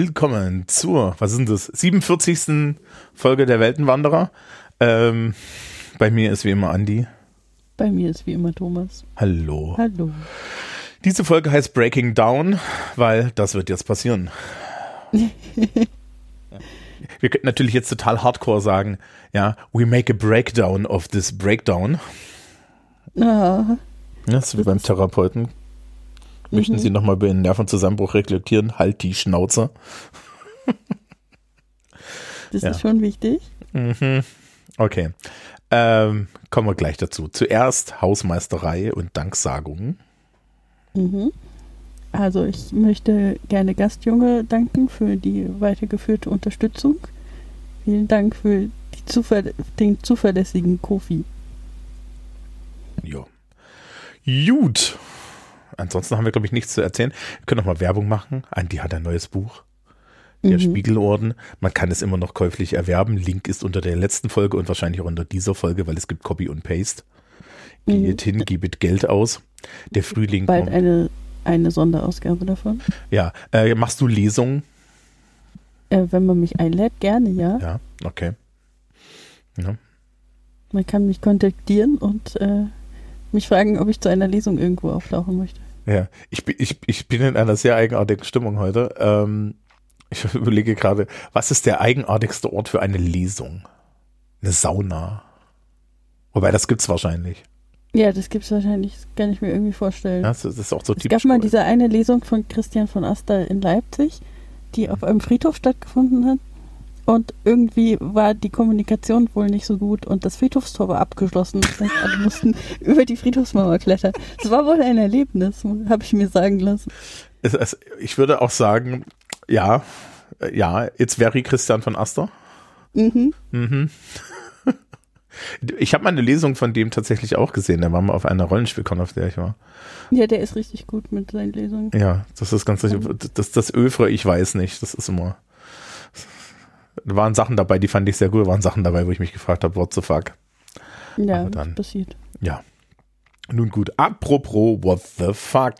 willkommen zur, was ist denn das, 47. Folge der Weltenwanderer. Bei mir ist wie immer Andi. Bei mir ist wie immer Thomas. Hallo. Hallo. Diese Folge heißt Breaking Down, weil das wird jetzt passieren. Wir könnten natürlich jetzt total hardcore sagen, ja, we make a breakdown of this breakdown. Ah, Das ist wie beim Therapeuten. Möchten Sie nochmal über Ihren Nervenzusammenbruch reflektieren? Halt die Schnauze. das ist schon wichtig. Okay. Kommen wir gleich dazu. Zuerst Hausmeisterei und Danksagungen. Also ich möchte gerne Gastjunge danken für die weitergeführte Unterstützung. Vielen Dank für den zuverlässigen Kofi. Ja. Gut. Ansonsten haben wir, glaube ich, nichts zu erzählen. Wir können noch mal Werbung machen. Andi hat ein neues Buch. Der Spiegelorden. Man kann es immer noch käuflich erwerben. Link ist unter der letzten Folge und wahrscheinlich auch unter dieser Folge, weil es gibt Copy und Paste. Geht hin, gebet Geld aus. Der Frühling Bald kommt. eine Sonderausgabe davon. Ja. Machst du Lesungen? Wenn man mich einlädt, gerne, ja. Ja, okay. Ja. Man kann mich kontaktieren und mich fragen, ob ich zu einer Lesung irgendwo auftauchen möchte. Ja, ich bin in einer sehr eigenartigen Stimmung heute. Ich überlege gerade, was ist der eigenartigste Ort für eine Lesung? Eine Sauna. Wobei, das gibt's wahrscheinlich. Ja, das gibt's wahrscheinlich, das kann ich mir irgendwie vorstellen. Ja, das ist auch so Es typisch. gab mal diese eine Lesung von Christian von Aster in Leipzig, die auf einem Friedhof stattgefunden hat. Und irgendwie war die Kommunikation wohl nicht so gut und das Friedhofstor war abgeschlossen. Das heißt, alle mussten über die Friedhofsmauer klettern. Es war wohl ein Erlebnis, habe ich mir sagen lassen. Ich würde auch sagen, ja, it's very Christian von Aster. Ich habe mal eine Lesung von dem tatsächlich auch gesehen. Der war mal auf einer Rollenspielkon, auf der ich war. Ja, der ist richtig gut mit seinen Lesungen. Ja, das ist ganz richtig. Das Övre, ich weiß nicht. Das ist immer. Da waren Sachen dabei, die fand ich sehr gut. Da waren Sachen dabei, wo ich mich gefragt habe, what the fuck. Ja, aber dann, was passiert. Ja. Nun gut, apropos what the fuck.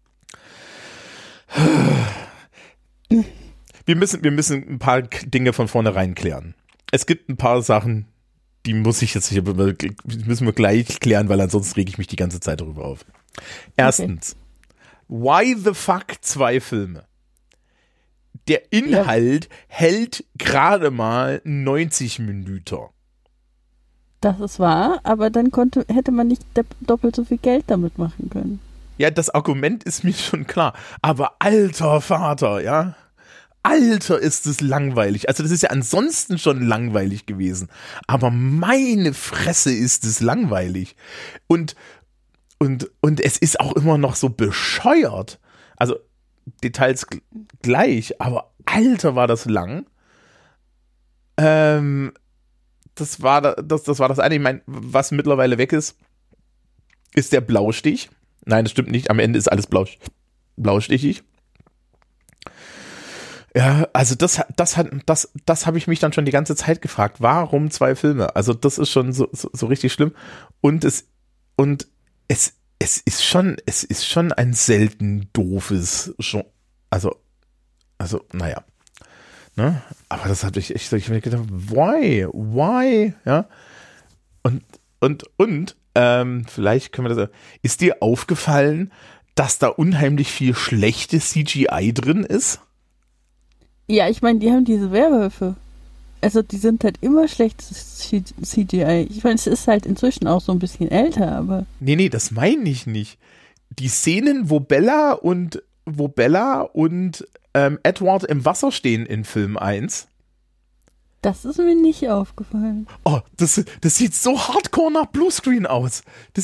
Wir müssen ein paar Dinge von vornherein klären. Es gibt ein paar Sachen, die müssen wir gleich klären, weil ansonsten rege ich mich die ganze Zeit darüber auf. Erstens, Why the fuck 2 Filme? Der Inhalt hält gerade mal 90 Minuten. Das ist wahr, aber dann hätte man nicht doppelt so viel Geld damit machen können. Ja, das Argument ist mir schon klar. Aber alter Vater, ja. Alter, ist es langweilig. Also das ist ja ansonsten schon langweilig gewesen. Aber meine Fresse ist es langweilig. Und es ist auch immer noch so bescheuert. Also Details gleich, aber alter war das lang. Das war das eine. Ich meine, was mittlerweile weg ist der Blaustich. Nein, das stimmt nicht. Am Ende ist alles blaustichig. Ja, also das habe ich mich dann schon die ganze Zeit gefragt. Warum 2 Filme? Also das ist schon so richtig schlimm. Und es ist schon ein selten doofes, also naja. Ne? Aber das habe ich mir gedacht, why? Ja. Und vielleicht können wir das. Ist dir aufgefallen, dass da unheimlich viel schlechtes CGI drin ist? Ja, ich meine, die haben diese Werwölfe. Also die sind halt immer schlechtes CGI. Ich meine, es ist halt inzwischen auch so ein bisschen älter, aber... Nee, das meine ich nicht. Die Szenen, wo Bella und Edward im Wasser stehen in Film 1. Das ist mir nicht aufgefallen. Oh, das sieht so hardcore nach Bluescreen aus.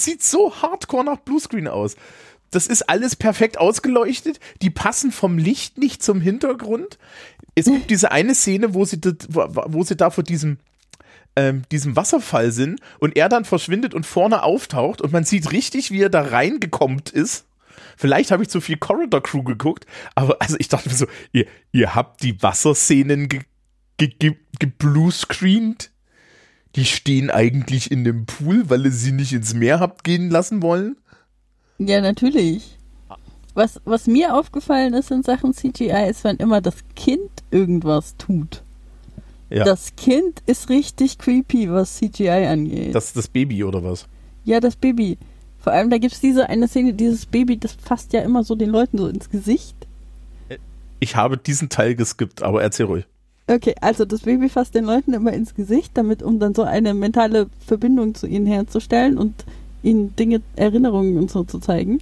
Das ist alles perfekt ausgeleuchtet. Die passen vom Licht nicht zum Hintergrund. Es gibt diese eine Szene, wo sie da vor diesem Wasserfall sind und er dann verschwindet und vorne auftaucht und man sieht richtig, wie er da reingekommen ist. Vielleicht habe ich zu viel Corridor Crew geguckt, aber also ich dachte mir so, ihr habt die Wasserszenen gebluescreent. Die stehen eigentlich in dem Pool, weil ihr sie nicht ins Meer habt gehen lassen wollen. Ja, natürlich. Was mir aufgefallen ist in Sachen CGI, ist, wenn immer das Kind irgendwas tut. Ja. Das Kind ist richtig creepy, was CGI angeht. Das ist das Baby oder was? Ja, das Baby. Vor allem, da gibt es diese eine Szene, dieses Baby, das fasst ja immer so den Leuten so ins Gesicht. Ich habe diesen Teil geskippt, aber erzähl ruhig. Okay, also das Baby fasst den Leuten immer ins Gesicht, um dann so eine mentale Verbindung zu ihnen herzustellen und ihnen Dinge, Erinnerungen und so zu zeigen.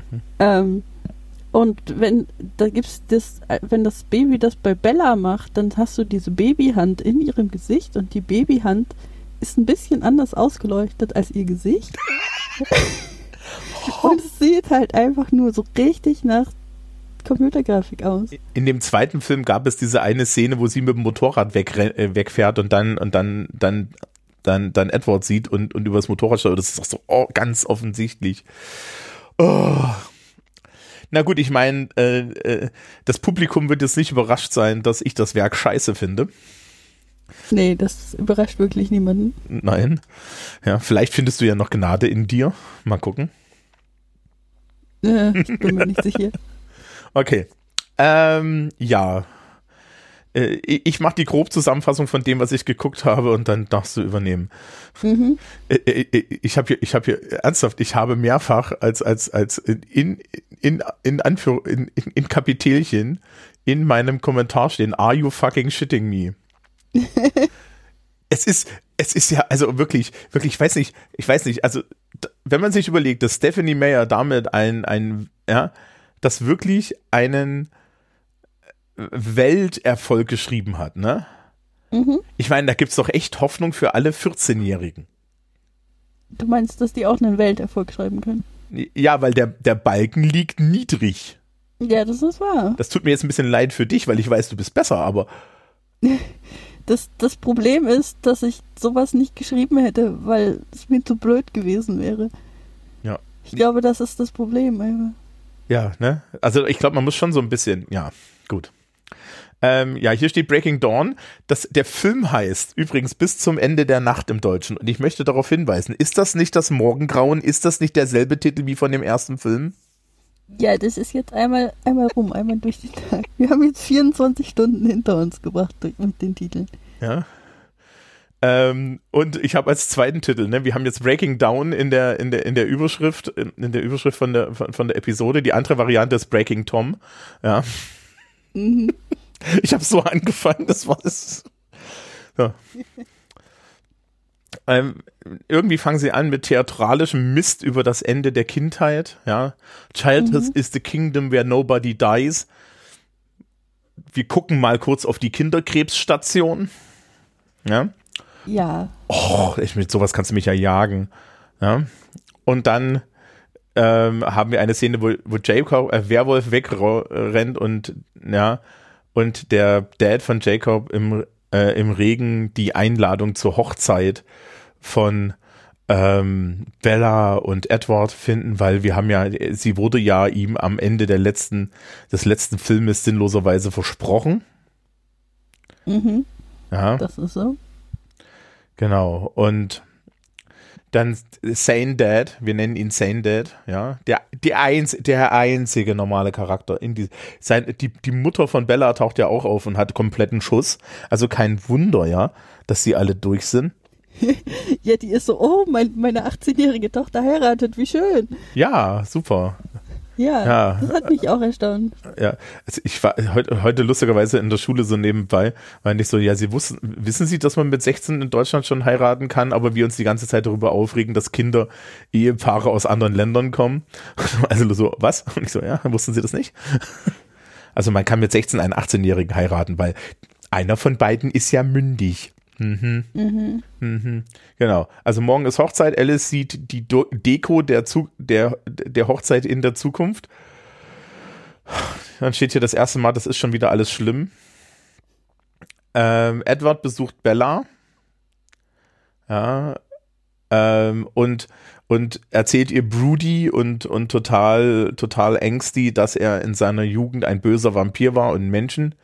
Und wenn das Baby das bei Bella macht, dann hast du diese Babyhand in ihrem Gesicht und die Babyhand ist ein bisschen anders ausgeleuchtet als ihr Gesicht. Und es sieht halt einfach nur so richtig nach Computergrafik aus. In dem zweiten Film gab es diese eine Szene, wo sie mit dem Motorrad wegfährt und dann Edward sieht und über das Motorrad steuert. Das ist doch so ganz offensichtlich. Oh. Na gut, ich meine, das Publikum wird jetzt nicht überrascht sein, dass ich das Werk scheiße finde. Nee, das überrascht wirklich niemanden. Nein. Ja, vielleicht findest du ja noch Gnade in dir. Mal gucken. Ich bin mir nicht sicher. Okay. Ja. Ich mache die Grobzusammenfassung von dem, was ich geguckt habe und dann darfst du übernehmen. Ich habe hier ernsthaft, ich habe mehrfach als in Kapitelchen in meinem Kommentar stehen, are you fucking shitting me? Es ist ja, also wirklich, ich weiß nicht, also wenn man sich überlegt, dass Stephenie Meyer damit das wirklich einen Welterfolg geschrieben hat, ne? Ich meine, da gibt's doch echt Hoffnung für alle 14-Jährigen. Du meinst, dass die auch einen Welterfolg schreiben können? Ja, weil der Balken liegt niedrig. Ja, das ist wahr. Das tut mir jetzt ein bisschen leid für dich, weil ich weiß, du bist besser, aber Das Problem ist, dass ich sowas nicht geschrieben hätte, weil es mir zu blöd gewesen wäre. Ja. Ich glaube, das ist das Problem einfach. Ja, ne? Also ich glaube, man muss schon so ein bisschen, ja, gut. Ja, hier steht Breaking Dawn. Der Film heißt übrigens Bis zum Ende der Nacht im Deutschen. Und ich möchte darauf hinweisen, ist das nicht das Morgengrauen? Ist das nicht derselbe Titel wie von dem ersten Film? Ja, das ist jetzt einmal rum, einmal durch den Tag. Wir haben jetzt 24 Stunden hinter uns gebracht mit den Titeln. Ja. Und ich habe als zweiten Titel, ne, wir haben jetzt Breaking Down in der Überschrift, in der Überschrift von der Episode. Die andere Variante ist Breaking Tom. Ja. Ich habe so angefangen, das war es. Ja. Irgendwie fangen sie an mit theatralischem Mist über das Ende der Kindheit. Ja. Childhood is the kingdom where nobody dies. Wir gucken mal kurz auf die Kinderkrebsstation. Ja. Ja. Oh, mit sowas kannst du mich ja jagen. Ja. Und dann haben wir eine Szene, wo Jacob, Werwolf wegrennt und der Dad von Jacob im Regen die Einladung zur Hochzeit von Bella und Edward finden, weil sie wurde ja ihm am Ende des letzten Filmes sinnloserweise versprochen. Ja. Das ist so. Genau. Und dann Sane Dad, wir nennen ihn Sane Dad, ja, der einzige normale Charakter die Mutter von Bella taucht ja auch auf und hat kompletten Schuss, also kein Wunder, ja, dass sie alle durch sind. Ja, die ist so, oh, meine 18-jährige Tochter heiratet, wie schön. Ja, super. Ja, das hat mich auch erstaunt. Ja, also ich war heute lustigerweise in der Schule so nebenbei, weil ich so, ja, wissen Sie, dass man mit 16 in Deutschland schon heiraten kann, aber wir uns die ganze Zeit darüber aufregen, dass Ehepaare aus anderen Ländern kommen. Also so, was? Und ich so, ja, wussten Sie das nicht? Also man kann mit 16 einen 18-Jährigen heiraten, weil einer von beiden ist ja mündig. Genau. Also morgen ist Hochzeit. Alice sieht die Deko der Hochzeit in der Zukunft. Dann steht hier das erste Mal, das ist schon wieder alles schlimm. Edward besucht Bella. Ja. Und erzählt ihr broody und total ängstig, dass er in seiner Jugend ein böser Vampir war und Menschen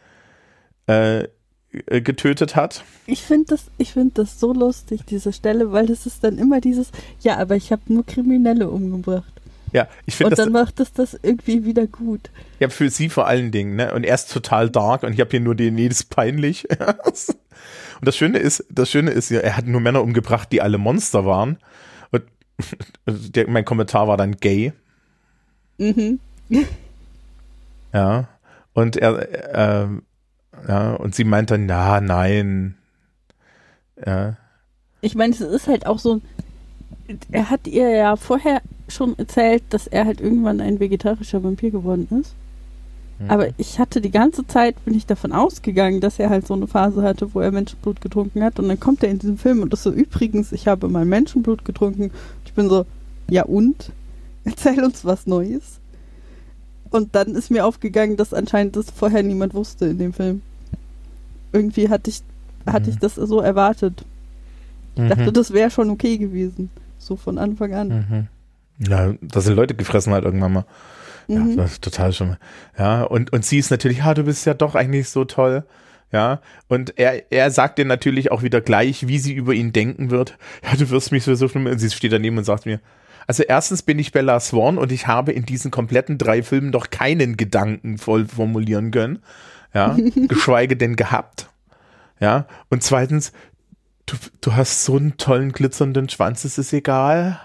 getötet hat. Ich finde das so lustig, diese Stelle, weil das ist dann immer dieses, ja, aber ich habe nur Kriminelle umgebracht. Ja, ich finde und dann macht es das irgendwie wieder gut. Ja, für sie vor allen Dingen, ne? Und er ist total dark und ich habe hier nur den, nee, das ist peinlich. Und das Schöne ist ja, er hat nur Männer umgebracht, die alle Monster waren. Und mein Kommentar war dann gay. Mhm. Ja. Und ja, und sie meint dann, ja, nein. Ja. Ich meine, es ist halt auch so, er hat ihr ja vorher schon erzählt, dass er halt irgendwann ein vegetarischer Vampir geworden ist. Aber ich hatte die ganze Zeit, bin ich davon ausgegangen, dass er halt so eine Phase hatte, wo er Menschenblut getrunken hat. Und dann kommt er in diesem Film und ist so, übrigens, ich habe mal Menschenblut getrunken. Ich bin so, ja und? Erzähl uns was Neues. Und dann ist mir aufgegangen, dass anscheinend das vorher niemand wusste in dem Film. Irgendwie hatte ich das so erwartet. Ich dachte, das wäre schon okay gewesen. So von Anfang an. Ja, da sind Leute gefressen halt irgendwann mal. Ja, das ist total schon. Ja, und sie ist natürlich, du bist ja doch eigentlich so toll. Ja, und er sagt dir natürlich auch wieder gleich, wie sie über ihn denken wird. Ja, du wirst mich so schlimm. Und sie steht daneben und sagt mir, also erstens bin ich Bella Swan und ich habe in diesen kompletten 3 Filmen doch keinen Gedanken voll formulieren können. Ja, geschweige denn gehabt. Ja, und zweitens, du hast so einen tollen glitzernden Schwanz, es ist egal.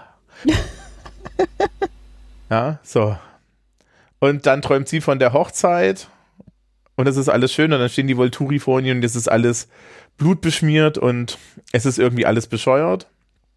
Ja, so. Und dann träumt sie von der Hochzeit und es ist alles schön und dann stehen die Volturi vor ihr und es ist alles blutbeschmiert und es ist irgendwie alles bescheuert.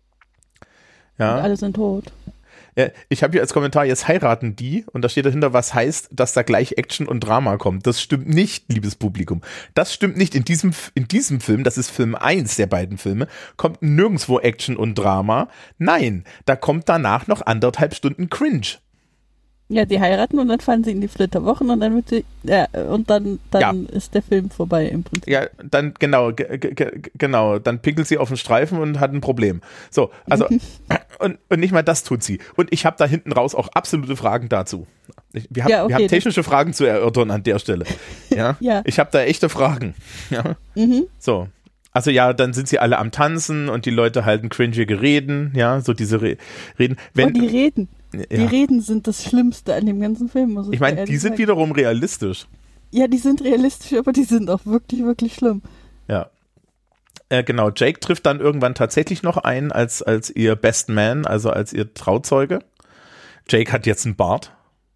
Ja. Und alle sind tot. Ja, ich habe hier als Kommentar, jetzt heiraten die und da steht dahinter, was heißt, dass da gleich Action und Drama kommt. Das stimmt nicht, liebes Publikum. Das stimmt nicht. In diesem Film, das ist Film 1 der beiden Filme, kommt nirgendwo Action und Drama. Nein, da kommt danach noch 1,5 Stunden Cringe. Ja, die heiraten und dann fahren sie in die Flitterwochen und dann wird sie, und dann ist der Film vorbei im Prinzip. Ja, dann genau, dann pinkelt sie auf den Streifen und hat ein Problem. So, also und nicht mal das tut sie. Und ich habe da hinten raus auch absolute Fragen dazu. Wir haben technische Fragen zu erörtern an der Stelle. Ja, ja. Ich habe da echte Fragen. Ja, so. Also ja, dann sind sie alle am Tanzen und die Leute halten cringige Reden, ja, so diese Reden. Die Reden. Die Reden sind das Schlimmste an dem ganzen Film, muss ich meine, die sind wiederum realistisch. Ja, die sind realistisch, aber die sind auch wirklich, wirklich schlimm. Ja. Genau, Jake trifft dann irgendwann tatsächlich noch ein als ihr Best Man, also als ihr Trauzeuge. Jake hat jetzt einen Bart.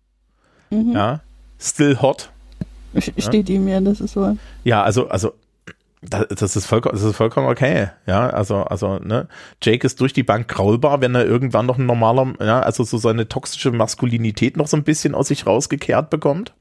Ja. Still hot. Steht ihm ja, das ist so. Ja, also das ist vollkommen okay. Ja, also, ne, Jake ist durch die Bank graulbar, wenn er irgendwann noch ein normaler, ja, also so seine toxische Maskulinität noch so ein bisschen aus sich rausgekehrt bekommt.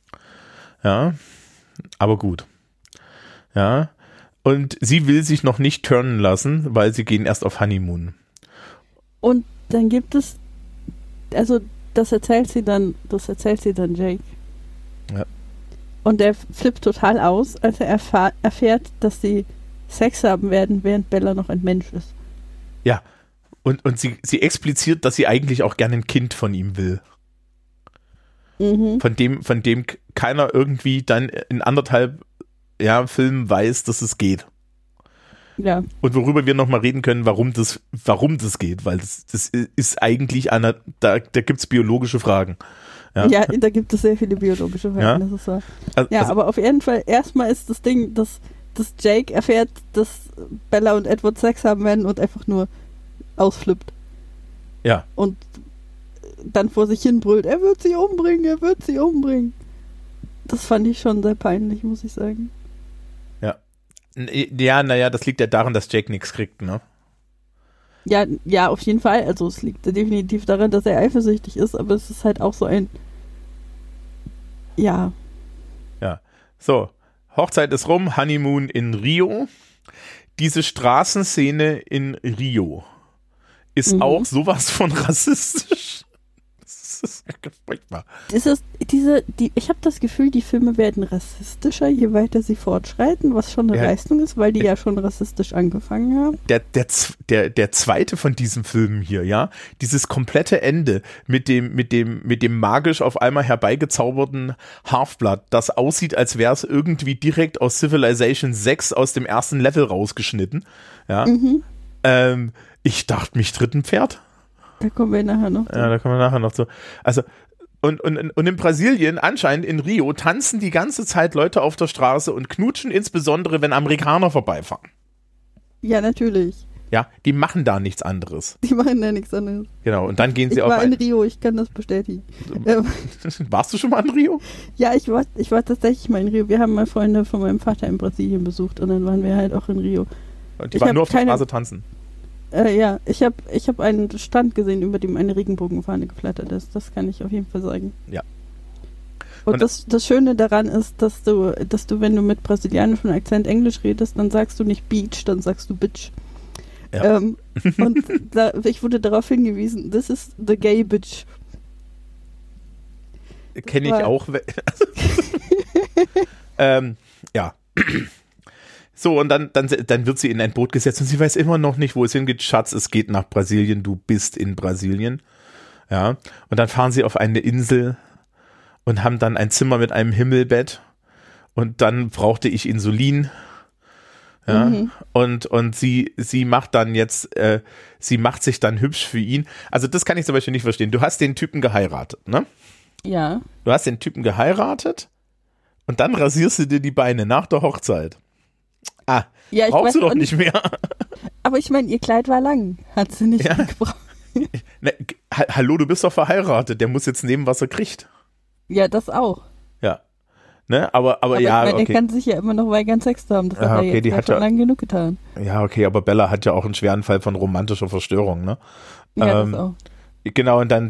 Ja, aber gut. Ja, und sie will sich noch nicht turnen lassen, weil sie gehen erst auf Honeymoon. Und dann gibt es, also das erzählt sie dann Jake. Ja. Und er flippt total aus, als er erfährt, dass sie Sex haben werden, während Bella noch ein Mensch ist. Ja, und sie expliziert, dass sie eigentlich auch gerne ein Kind von ihm will. Von dem keiner irgendwie dann in 1,5 Filmen weiß, dass es geht. Ja. Und worüber wir nochmal reden können, warum das geht, weil das ist eigentlich da gibt es biologische Fragen. Ja, da gibt es sehr viele biologische Fragen. Ja? Das ist so. Aber auf jeden Fall, erstmal ist das Ding, dass Jake erfährt, dass Bella und Edward Sex haben werden und einfach nur ausflippt. Ja. Und dann vor sich hin brüllt, er wird sie umbringen. Das fand ich schon sehr peinlich, muss ich sagen. Ja, naja, das liegt ja daran, dass Jake nichts kriegt, ne? Ja, auf jeden Fall. Also es liegt definitiv daran, dass er eifersüchtig ist, aber es ist halt auch so ein Ja. So, Hochzeit ist rum, Honeymoon in Rio. Diese Straßenszene in Rio ist auch sowas von rassistisch. Das ist furchtbar. Ich habe das Gefühl, die Filme werden rassistischer, je weiter sie fortschreiten, was schon eine Leistung ist, weil die ja schon rassistisch angefangen haben. Der zweite von diesen Filmen hier, ja, dieses komplette Ende mit dem magisch auf einmal herbeigezauberten Half-Blood, das aussieht, als wäre es irgendwie direkt aus Civilization 6 aus dem ersten Level rausgeschnitten, ja. Ich dachte, mich tritt ein Pferd. Da kommen wir nachher noch Ja, da kommen wir nachher noch zu. Also, und in Brasilien, anscheinend in Rio, tanzen die ganze Zeit Leute auf der Straße und knutschen, insbesondere wenn Amerikaner vorbeifahren. Ja, natürlich. Ja, die machen da nichts anderes. Die machen da nichts anderes. Genau, und dann gehen sie Ich auf war in Rio, ich kann das bestätigen. Warst du schon mal in Rio? Ja, ich war tatsächlich mal in Rio. Wir haben mal Freunde von meinem Vater in Brasilien besucht und dann waren wir halt auch in Rio. Und die waren nur auf der Straße tanzen. Ja, ich hab einen Stand gesehen, über dem eine Regenbogenfahne geflattert ist. Das kann ich auf jeden Fall sagen. Ja. Und das Schöne daran ist, dass du, wenn du mit brasilianischem Akzent Englisch redest, dann sagst du nicht Beach, dann sagst du Bitch. Ja. Und ich wurde darauf hingewiesen, this is the gay bitch. Kenne ich auch. Ja. So, und dann wird sie in ein Boot gesetzt und sie weiß immer noch nicht, wo es hingeht. Schatz, es geht nach Brasilien, du bist in Brasilien. Ja. Und dann fahren sie auf eine Insel und haben dann ein Zimmer mit einem Himmelbett. Und dann brauchte ich Insulin. Ja. Und sie macht dann jetzt, sie macht sich dann hübsch für ihn. Also das kann ich zum Beispiel nicht verstehen. Du hast den Typen geheiratet, ne? Ja. Du hast den Typen geheiratet und dann rasierst du dir die Beine nach der Hochzeit. Ja, brauchst du doch nicht mehr. Aber ich meine, ihr Kleid war lang. Hat sie nicht gebraucht. Ne, hallo, du bist doch verheiratet. Der muss jetzt nehmen, was er kriegt. Ja, das auch. Ja. Ne, aber ja, ich meine, okay. der kann sich ja immer noch weigern, Sex zu haben. Das hat er okay, jetzt schon lang genug getan. Ja, okay, aber Bella hat ja auch einen schweren Fall von romantischer Verstörung, ne? Ja, das auch. Genau, und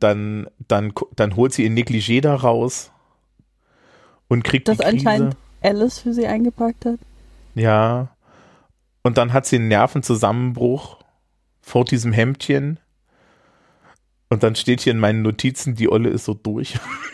dann holt sie ihr Negligé da raus und kriegt die Das Krise. anscheinend Alice für sie eingepackt hat. Ja. Und dann hat sie einen Nervenzusammenbruch vor diesem Hemdchen. Und dann steht hier in meinen Notizen, die Olle ist so durch.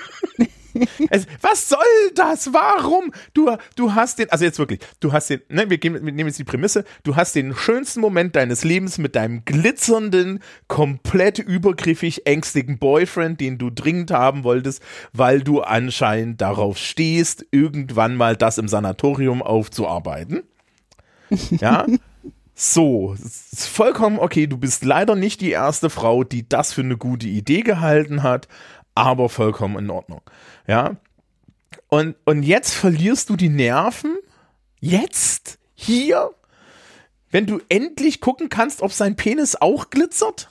Also, was soll das? Warum? Du hast den, also jetzt wirklich, du hast den, ne, wir nehmen jetzt die Prämisse, du hast den schönsten Moment deines Lebens mit deinem glitzernden, komplett übergriffig ängstigen Boyfriend, den du dringend haben wolltest, weil du anscheinend darauf stehst, irgendwann mal das im Sanatorium aufzuarbeiten. Ja. So, ist vollkommen okay, du bist leider nicht die erste Frau, die das für eine gute Idee gehalten hat, aber vollkommen in Ordnung. Ja. Und jetzt verlierst du die Nerven? Jetzt? Hier? Wenn du endlich gucken kannst, ob sein Penis auch glitzert?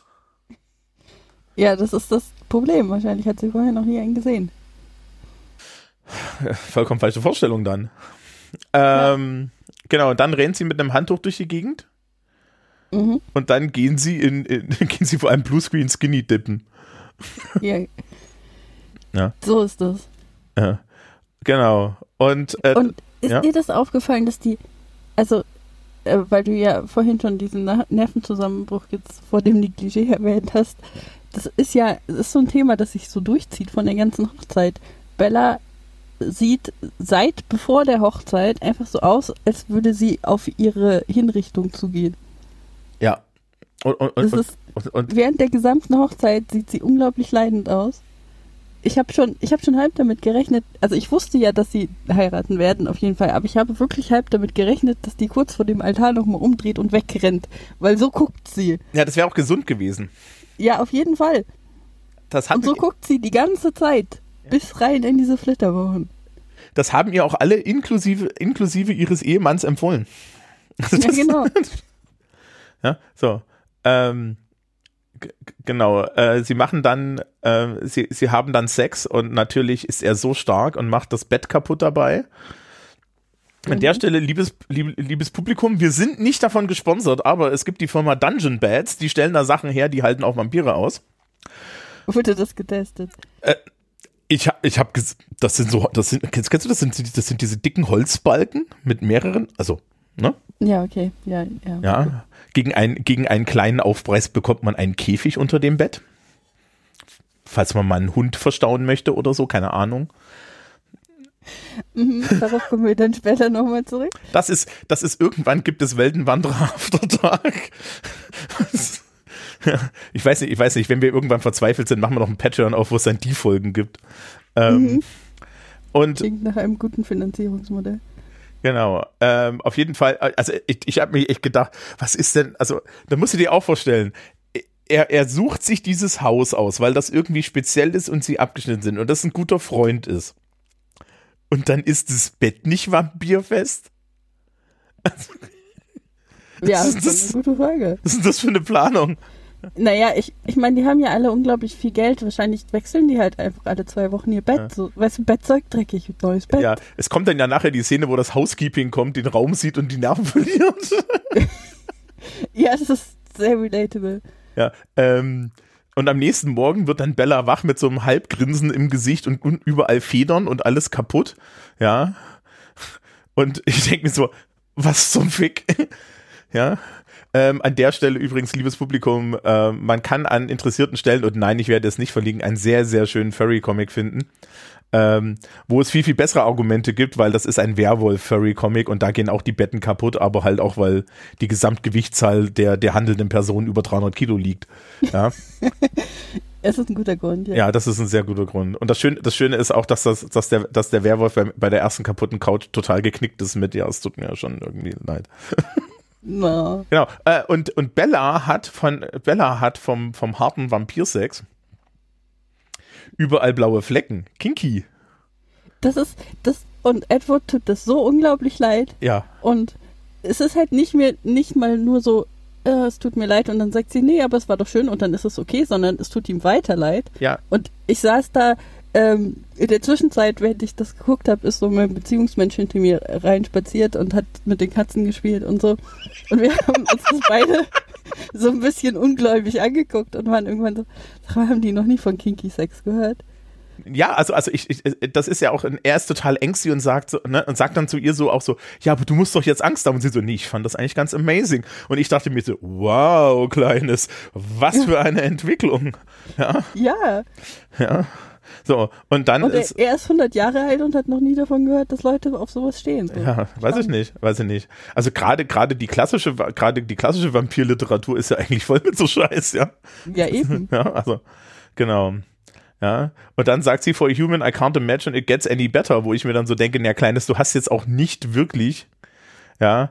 Ja, das ist das Problem. Wahrscheinlich hat sie vorher noch nie einen gesehen. Vollkommen falsche Vorstellung dann. Genau, und dann rennt sie mit einem Handtuch durch die Gegend. Mhm. Und dann gehen sie gehen sie vor einem Bluescreen Skinny dippen. Ja. Ja. So ist das. Ja. Genau. Und ist dir das aufgefallen, dass die, also, weil du ja vorhin schon diesen Nervenzusammenbruch jetzt vor dem Negligé erwähnt hast, das ist so ein Thema, das sich so durchzieht von der ganzen Hochzeit. Bella sieht bevor der Hochzeit einfach so aus, als würde sie auf ihre Hinrichtung zugehen. Ja. Und während der gesamten Hochzeit sieht sie unglaublich leidend aus. Ich habe schon halb damit gerechnet, also ich wusste ja, dass sie heiraten werden, auf jeden Fall, aber ich habe wirklich halb damit gerechnet, dass die kurz vor dem Altar nochmal umdreht und wegrennt, weil so guckt sie. Ja, das wäre auch gesund gewesen. Ja, auf jeden Fall. Und so guckt sie die ganze Zeit, bis rein in diese Flitterwochen. Das haben ihr auch alle inklusive ihres Ehemanns empfohlen. Also ja, genau. Ja, so. Genau, sie machen dann, sie haben dann Sex und natürlich ist er so stark und macht das Bett kaputt dabei. An der Stelle, liebes Publikum, wir sind nicht davon gesponsert, aber es gibt die Firma Dungeon Beds, die stellen da Sachen her, die halten auch Vampire aus. Wurde das getestet? Ich hab kennst du das sind diese dicken Holzbalken mit mehreren, also, ne? Ja, okay, ja. Ja, gegen einen kleinen Aufpreis bekommt man einen Käfig unter dem Bett. Falls man mal einen Hund verstauen möchte oder so, keine Ahnung. Darauf kommen wir dann später nochmal zurück. Das ist irgendwann gibt es Weltenwanderer Aftertag. Ja, ich weiß nicht, wenn wir irgendwann verzweifelt sind, machen wir noch einen Patreon auf, wo es dann die Folgen gibt. Und klingt nach einem guten Finanzierungsmodell. Genau, auf jeden Fall, also ich habe mir echt gedacht, was ist denn, also da musst du dir auch vorstellen, er sucht sich dieses Haus aus, weil das irgendwie speziell ist und sie abgeschnitten sind und das ein guter Freund ist. Und dann ist das Bett nicht vampirfest? Ja, das ist eine gute Frage. Was ist denn das für eine Planung? Naja, ich meine, die haben ja alle unglaublich viel Geld. Wahrscheinlich wechseln die halt einfach alle 2 Wochen ihr Bett. Ja. So, weißt du, Bettzeug dreckig, neues Bett. Ja, es kommt dann ja nachher die Szene, wo das Housekeeping kommt, den Raum sieht und die Nerven verliert. Ja, das ist sehr relatable. Ja, und am nächsten Morgen wird dann Bella wach mit so einem Halbgrinsen im Gesicht und überall Federn und alles kaputt. Ja. Und ich denke mir so, was zum Fick? Ja. An der Stelle übrigens, liebes Publikum, man kann an interessierten Stellen, und nein, ich werde es nicht verlinken, einen sehr, sehr schönen Furry-Comic finden, wo es viel, viel bessere Argumente gibt, weil das ist ein Werwolf-Furry-Comic und da gehen auch die Betten kaputt, aber halt auch, weil die Gesamtgewichtszahl der handelnden Person über 300 Kilo liegt. Ja. Es ist ein guter Grund, ja. Ja, das ist ein sehr guter Grund. Und das Schöne ist auch, dass der Werwolf bei der ersten kaputten Couch total geknickt ist mit, ja, es tut mir ja schon irgendwie leid. No. Genau. Und Bella hat vom harten Vampirsex überall blaue Flecken. Kinky. Und Edward tut das so unglaublich leid. Ja. Und es ist halt nicht mal nur so, es tut mir leid und dann sagt sie, nee, aber es war doch schön und dann ist es okay, sondern es tut ihm weiter leid. Ja. Und ich saß da, in der Zwischenzeit, während ich das geguckt habe, ist so mein Beziehungsmensch hinter mir reinspaziert und hat mit den Katzen gespielt und so. Und wir haben uns das beide so ein bisschen ungläubig angeguckt und waren irgendwann so, haben die noch nie von Kinky Sex gehört? Ja, also ich das ist ja auch, er ist total ängstlich und sagt so, ne, und sagt dann zu ihr so auch so, ja, aber du musst doch jetzt Angst haben. Und sie so, nee, ich fand das eigentlich ganz amazing. Und ich dachte mir so, wow, Kleines, was für eine Entwicklung. Ja. Ja. Ja. So, und dann er ist 100 Jahre alt und hat noch nie davon gehört, dass Leute auf sowas stehen. So. Ja, weiß ich nicht. Also gerade die klassische Vampirliteratur ist ja eigentlich voll mit so Scheiß, ja. Ja, eben. Ja, also, genau. Ja, und dann sagt sie, for a human, I can't imagine it gets any better, wo ich mir dann so denke, na Kleines, du hast jetzt auch nicht wirklich, ja,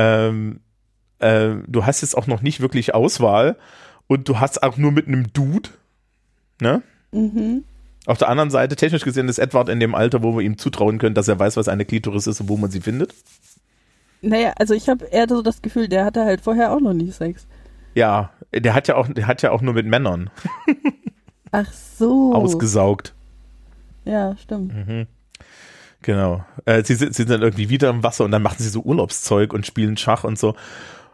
du hast jetzt auch noch nicht wirklich Auswahl und du hast auch nur mit einem Dude, ne? Mhm. Auf der anderen Seite, technisch gesehen, ist Edward in dem Alter, wo wir ihm zutrauen können, dass er weiß, was eine Klitoris ist und wo man sie findet. Naja, also ich habe eher so das Gefühl, der hatte halt vorher auch noch nie Sex. Ja, der hat ja auch nur mit Männern. Ach so. Ausgesaugt. Ja, stimmt. Mhm. Genau. Sie sind dann irgendwie wieder im Wasser und dann machen sie so Urlaubszeug und spielen Schach und so.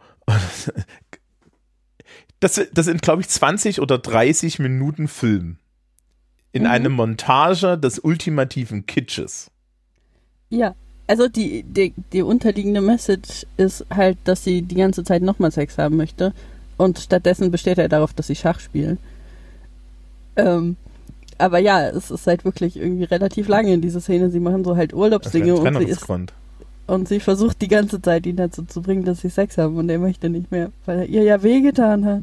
Das sind, glaube ich, 20 oder 30 Minuten Film. In eine Montage des ultimativen Kitsches. Ja, also die unterliegende Message ist halt, dass sie die ganze Zeit nochmal Sex haben möchte und stattdessen besteht er darauf, dass sie Schach spielen. Aber ja, es ist halt wirklich irgendwie relativ lange in dieser Szene. Sie machen so halt Urlaubsdinge und sie versucht die ganze Zeit, ihn dazu zu bringen, dass sie Sex haben und er möchte nicht mehr, weil er ihr ja wehgetan hat.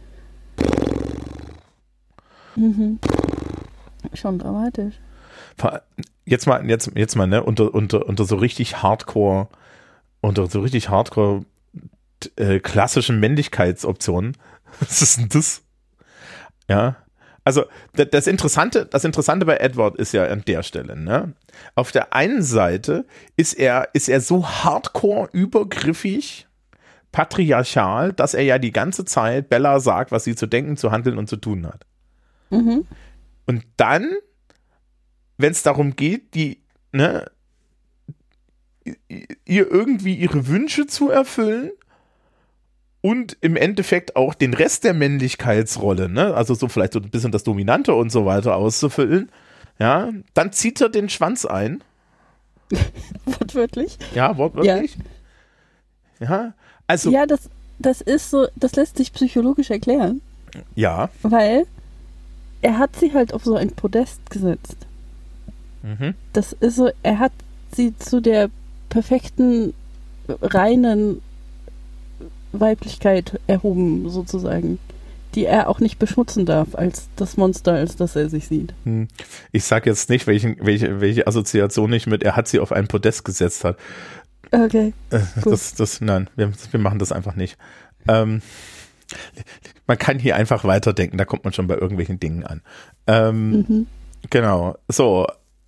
Mhm. Schon dramatisch. Jetzt mal, ne, unter so richtig Hardcore, klassischen Männlichkeitsoptionen. Was ist denn das? Ja. Also, das Interessante bei Edward ist ja an der Stelle, ne? Auf der einen Seite ist er so hardcore übergriffig, patriarchal, dass er ja die ganze Zeit Bella sagt, was sie zu denken, zu handeln und zu tun hat. Mhm. Und dann, wenn es darum geht, ihr irgendwie ihre Wünsche zu erfüllen und im Endeffekt auch den Rest der Männlichkeitsrolle, ne, also so vielleicht so ein bisschen das Dominante und so weiter auszufüllen, ja, dann zieht er den Schwanz ein. Wortwörtlich? Ja, wortwörtlich. Ja, also. Ja, das ist so, das lässt sich psychologisch erklären. Ja. Weil er hat sie halt auf so ein Podest gesetzt. Mhm. Das ist so, er hat sie zu der perfekten, reinen Weiblichkeit erhoben, sozusagen, die er auch nicht beschmutzen darf als das Monster, als das er sich sieht. Ich sag jetzt nicht, welche Assoziation ich mit er hat sie auf ein Podest gesetzt hat. Okay. Nein, wir machen das einfach nicht. Man kann hier einfach weiterdenken, da kommt man schon bei irgendwelchen Dingen an. Genau, so.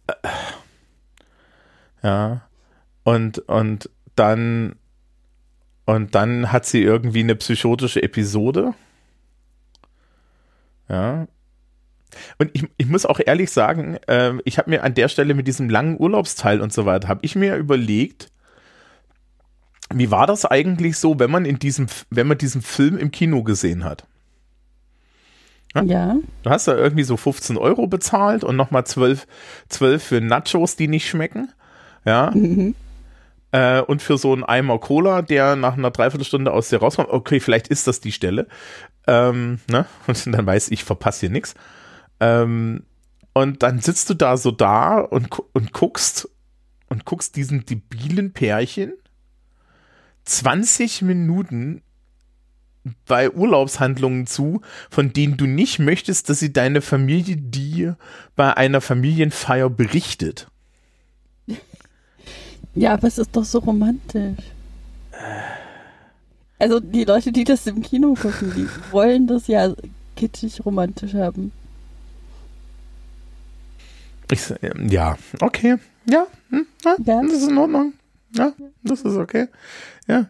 Ja. Und dann hat sie irgendwie eine psychotische Episode. Ja. Und ich muss auch ehrlich sagen, ich habe mir an der Stelle mit diesem langen Urlaubsteil und so weiter, habe ich mir überlegt, wie war das eigentlich so, wenn man diesen Film im Kino gesehen hat? Ja. Du hast da irgendwie so 15 € bezahlt und nochmal 12 für Nachos, die nicht schmecken. Ja. Und für so einen Eimer Cola, der nach einer Dreiviertelstunde aus dir rauskommt. Okay, vielleicht ist das die Stelle. Ne? Und dann weiß ich, verpasse hier nichts. Und dann sitzt du da so da und guckst diesen debilen Pärchen 20 Minuten bei Urlaubshandlungen zu, von denen du nicht möchtest, dass sie deine Familie dir bei einer Familienfeier berichtet. Ja, aber es ist doch so romantisch. Also die Leute, die das im Kino gucken, die wollen das ja kitschig romantisch haben. Ja, okay. Ja, Ja. das ist in Ordnung. Ja, das ist okay. Ja,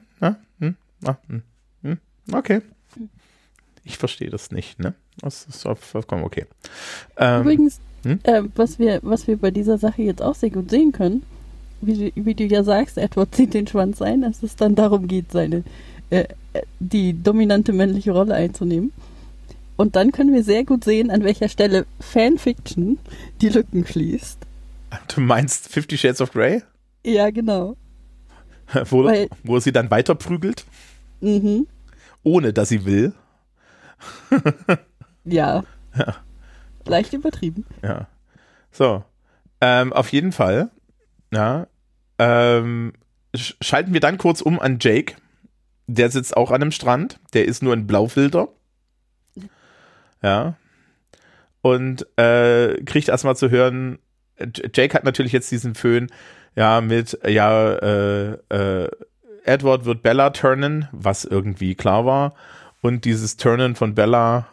okay. Ich verstehe das nicht, ne? Das ist vollkommen okay. Übrigens, was wir bei dieser Sache jetzt auch sehr gut sehen können, wie du ja sagst, Edward zieht den Schwanz ein, dass es dann darum geht, die dominante männliche Rolle einzunehmen. Und dann können wir sehr gut sehen, an welcher Stelle Fanfiction die Lücken schließt. Du meinst 50 Shades of Grey? Ja, genau. Wo sie dann weiter prügelt? Ohne, dass sie will. Ja. Leicht übertrieben. Ja. So. Auf jeden Fall. Ja. Schalten wir dann kurz um an Jake. Der sitzt auch an einem Strand. Der ist nur ein Blaufilter. Ja. Und kriegt erstmal zu hören, Jake hat natürlich jetzt diesen Föhn, Edward wird Bella turnen, was irgendwie klar war. Und dieses Turnen von Bella,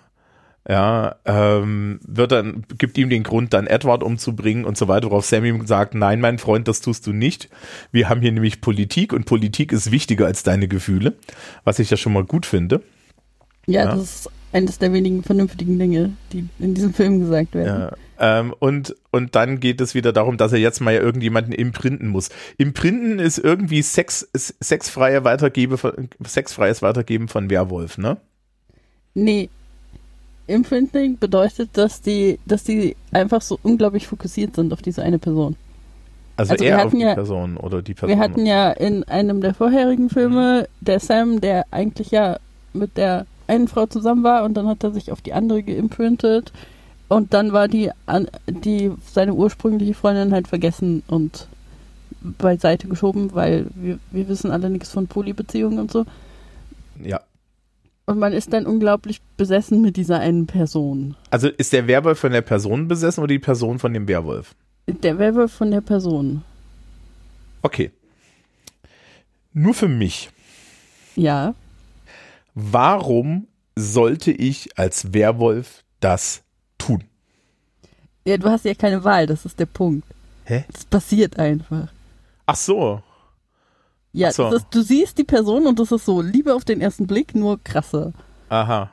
gibt ihm den Grund, dann Edward umzubringen und so weiter, worauf Sam ihm sagt, nein, mein Freund, das tust du nicht. Wir haben hier nämlich Politik und Politik ist wichtiger als deine Gefühle, was ich ja schon mal gut finde. Ja, das ist eines der wenigen vernünftigen Dinge, die in diesem Film gesagt werden. Ja, und dann geht es wieder darum, dass er jetzt mal irgendjemanden imprinten muss. Imprinten ist irgendwie sexfreies Weitergeben von Werwolf, ne? Nee. Imprinting bedeutet, dass die einfach so unglaublich fokussiert sind auf diese eine Person. Also er auf die Person oder die Person. Wir hatten ja in einem der vorherigen Filme der Sam, der eigentlich ja mit der einen Frau zusammen war und dann hat er sich auf die andere geimprintet und dann war seine ursprüngliche Freundin halt vergessen und beiseite geschoben, weil wir wissen alle nichts von Polybeziehungen und so. Ja. Und man ist dann unglaublich besessen mit dieser einen Person. Also ist der Werwolf von der Person besessen oder die Person von dem Werwolf? Der Werwolf von der Person. Okay. Nur für mich. Ja. Warum sollte ich als Werwolf das tun? Ja, du hast ja keine Wahl, das ist der Punkt. Hä? Das passiert einfach. Ach so. Ja, so. Du siehst die Person und das ist so Liebe auf den ersten Blick, nur krasser. Aha.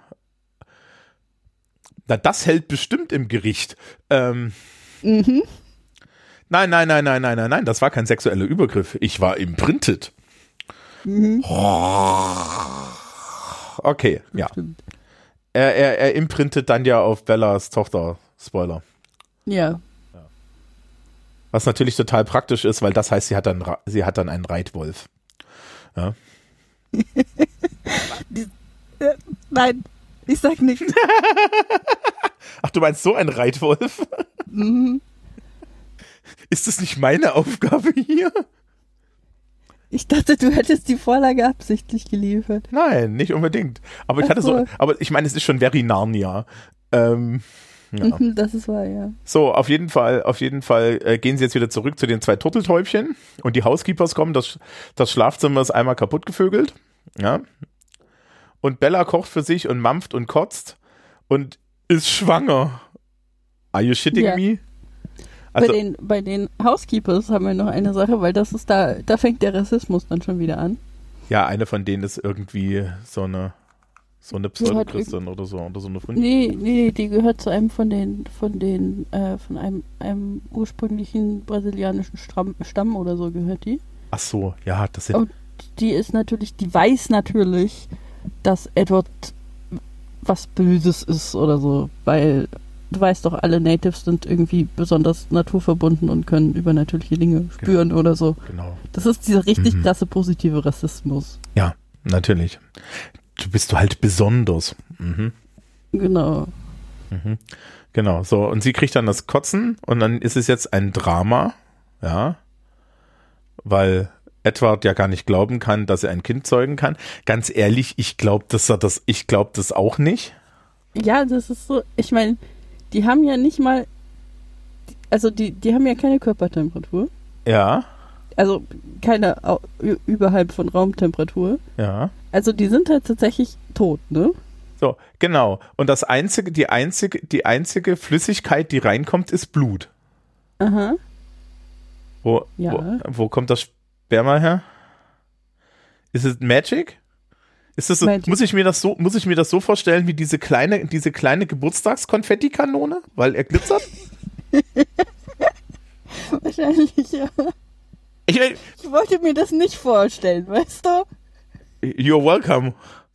Na, das hält bestimmt im Gericht. Nein, das war kein sexueller Übergriff. Ich war imprintet. Okay, ja. Stimmt. Er imprintet dann ja auf Bellas Tochter. Spoiler. Ja. Was natürlich total praktisch ist, weil das heißt, sie hat dann einen Reitwolf. Ja. Nein, ich sag nicht. Ach, du meinst so ein Reitwolf? Ist das nicht meine Aufgabe hier? Ich dachte, du hättest die Vorlage absichtlich geliefert. Nein, nicht unbedingt. Aber ich meine, es ist schon very Narnia. Ja. Das ist wahr, ja. So, auf jeden Fall gehen sie jetzt wieder zurück zu den 2 Turteltäubchen und die Housekeepers kommen, das Schlafzimmer ist einmal kaputt gevögelt, ja. und Bella kocht für sich und mampft und kotzt und ist schwanger. Are you shitting me? Also, bei den Housekeepers haben wir noch eine Sache, weil das ist da fängt der Rassismus dann schon wieder an. ja, eine von denen ist irgendwie so eine Pseudochristin oder so eine Freundin. Nee, die gehört zu einem von einem ursprünglichen brasilianischen Stamm oder so gehört die. Ach so, ja, das sind... Und die weiß natürlich, dass Edward was Böses ist oder so, weil du weißt doch, alle Natives sind irgendwie besonders naturverbunden und können übernatürliche Dinge spüren oder so. Genau. Das ist dieser richtig krasse positive Rassismus. Ja, natürlich. Du bist halt besonders. Mhm. Genau. Mhm. Genau, so. Und sie kriegt dann das Kotzen und dann ist es jetzt ein Drama, ja, weil Edward ja gar nicht glauben kann, dass er ein Kind zeugen kann. Ganz ehrlich, ich glaube das auch nicht. Ja, das ist so, ich meine, die haben ja nicht mal, also die haben ja keine Körpertemperatur. Ja. Also keine überhalb von Raumtemperatur. Ja. Also die sind halt tatsächlich tot, ne? So, genau. Und die einzige Flüssigkeit, die reinkommt, ist Blut. Aha. Wo kommt das Sperma her? Ist es Magic? Ist das so, Magic. muss ich mir das so vorstellen wie diese kleine Geburtstagskonfettikanone, weil er glitzert? Wahrscheinlich, ja. Ich wollte mir das nicht vorstellen, weißt du? You're welcome.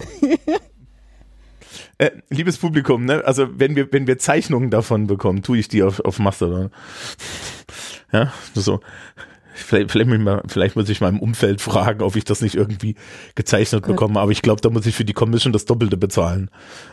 Liebes Publikum, ne? Also wenn wir Zeichnungen davon bekommen, tue ich die auf Mastodon. Ja, so. Vielleicht muss ich mal im Umfeld fragen, ob ich das nicht irgendwie gezeichnet bekomme, aber ich glaube, da muss ich für die Commission das Doppelte bezahlen.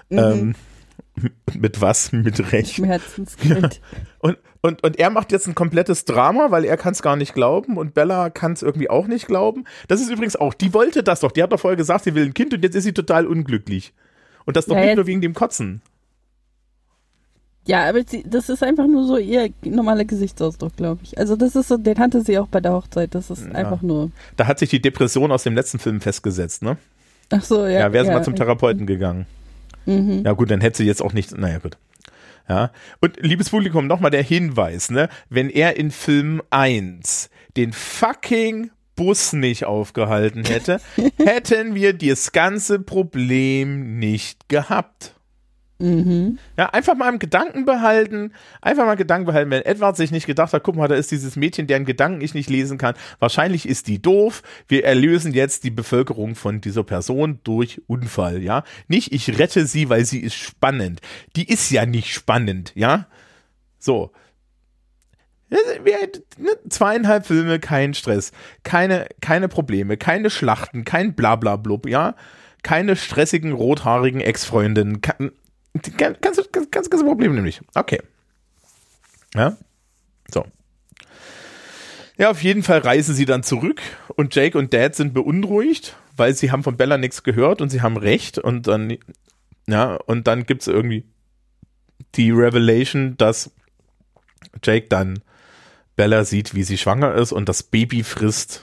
Mit was? Mit Recht. Schmerzenskind. Ja. Und er macht jetzt ein komplettes Drama, weil er kann es gar nicht glauben und Bella kann es irgendwie auch nicht glauben. Das ist übrigens auch, die wollte das doch. Die hat doch vorher gesagt, sie will ein Kind und jetzt ist sie total unglücklich. Und das doch nicht nur wegen dem Kotzen. Ja, aber das ist einfach nur so ihr normaler Gesichtsausdruck, glaube ich. Also das ist so, den hatte sie auch bei der Hochzeit. Das ist einfach nur... Da hat sich die Depression aus dem letzten Film festgesetzt, ne? Ach so, ja. Ja, wäre sie mal zum Therapeuten gegangen. Mhm. Ja gut, dann hätte sie jetzt auch nicht... Naja, gut. Ja. Und liebes Publikum, nochmal der Hinweis, ne? Wenn er in Film 1 den fucking Bus nicht aufgehalten hätte, hätten wir das ganze Problem nicht gehabt. Mhm. Ja, einfach mal im Gedanken behalten, wenn Edward sich nicht gedacht hat, guck mal, da ist dieses Mädchen, deren Gedanken ich nicht lesen kann, wahrscheinlich ist die doof, wir erlösen jetzt die Bevölkerung von dieser Person durch Unfall, ja, nicht ich rette sie, weil sie ist spannend, die ist ja nicht spannend, ja, so. 2,5 Filme, kein Stress, keine Probleme, keine Schlachten, kein Blablablub, ja, keine stressigen, rothaarigen Ex-Freundinnen, ganz Problem nämlich. Okay. Ja. So. Ja, auf jeden Fall reisen sie dann zurück und Jake und Dad sind beunruhigt, weil sie haben von Bella nichts gehört und sie haben recht und dann gibt's irgendwie die Revelation, dass Jake dann Bella sieht, wie sie schwanger ist und das Baby frisst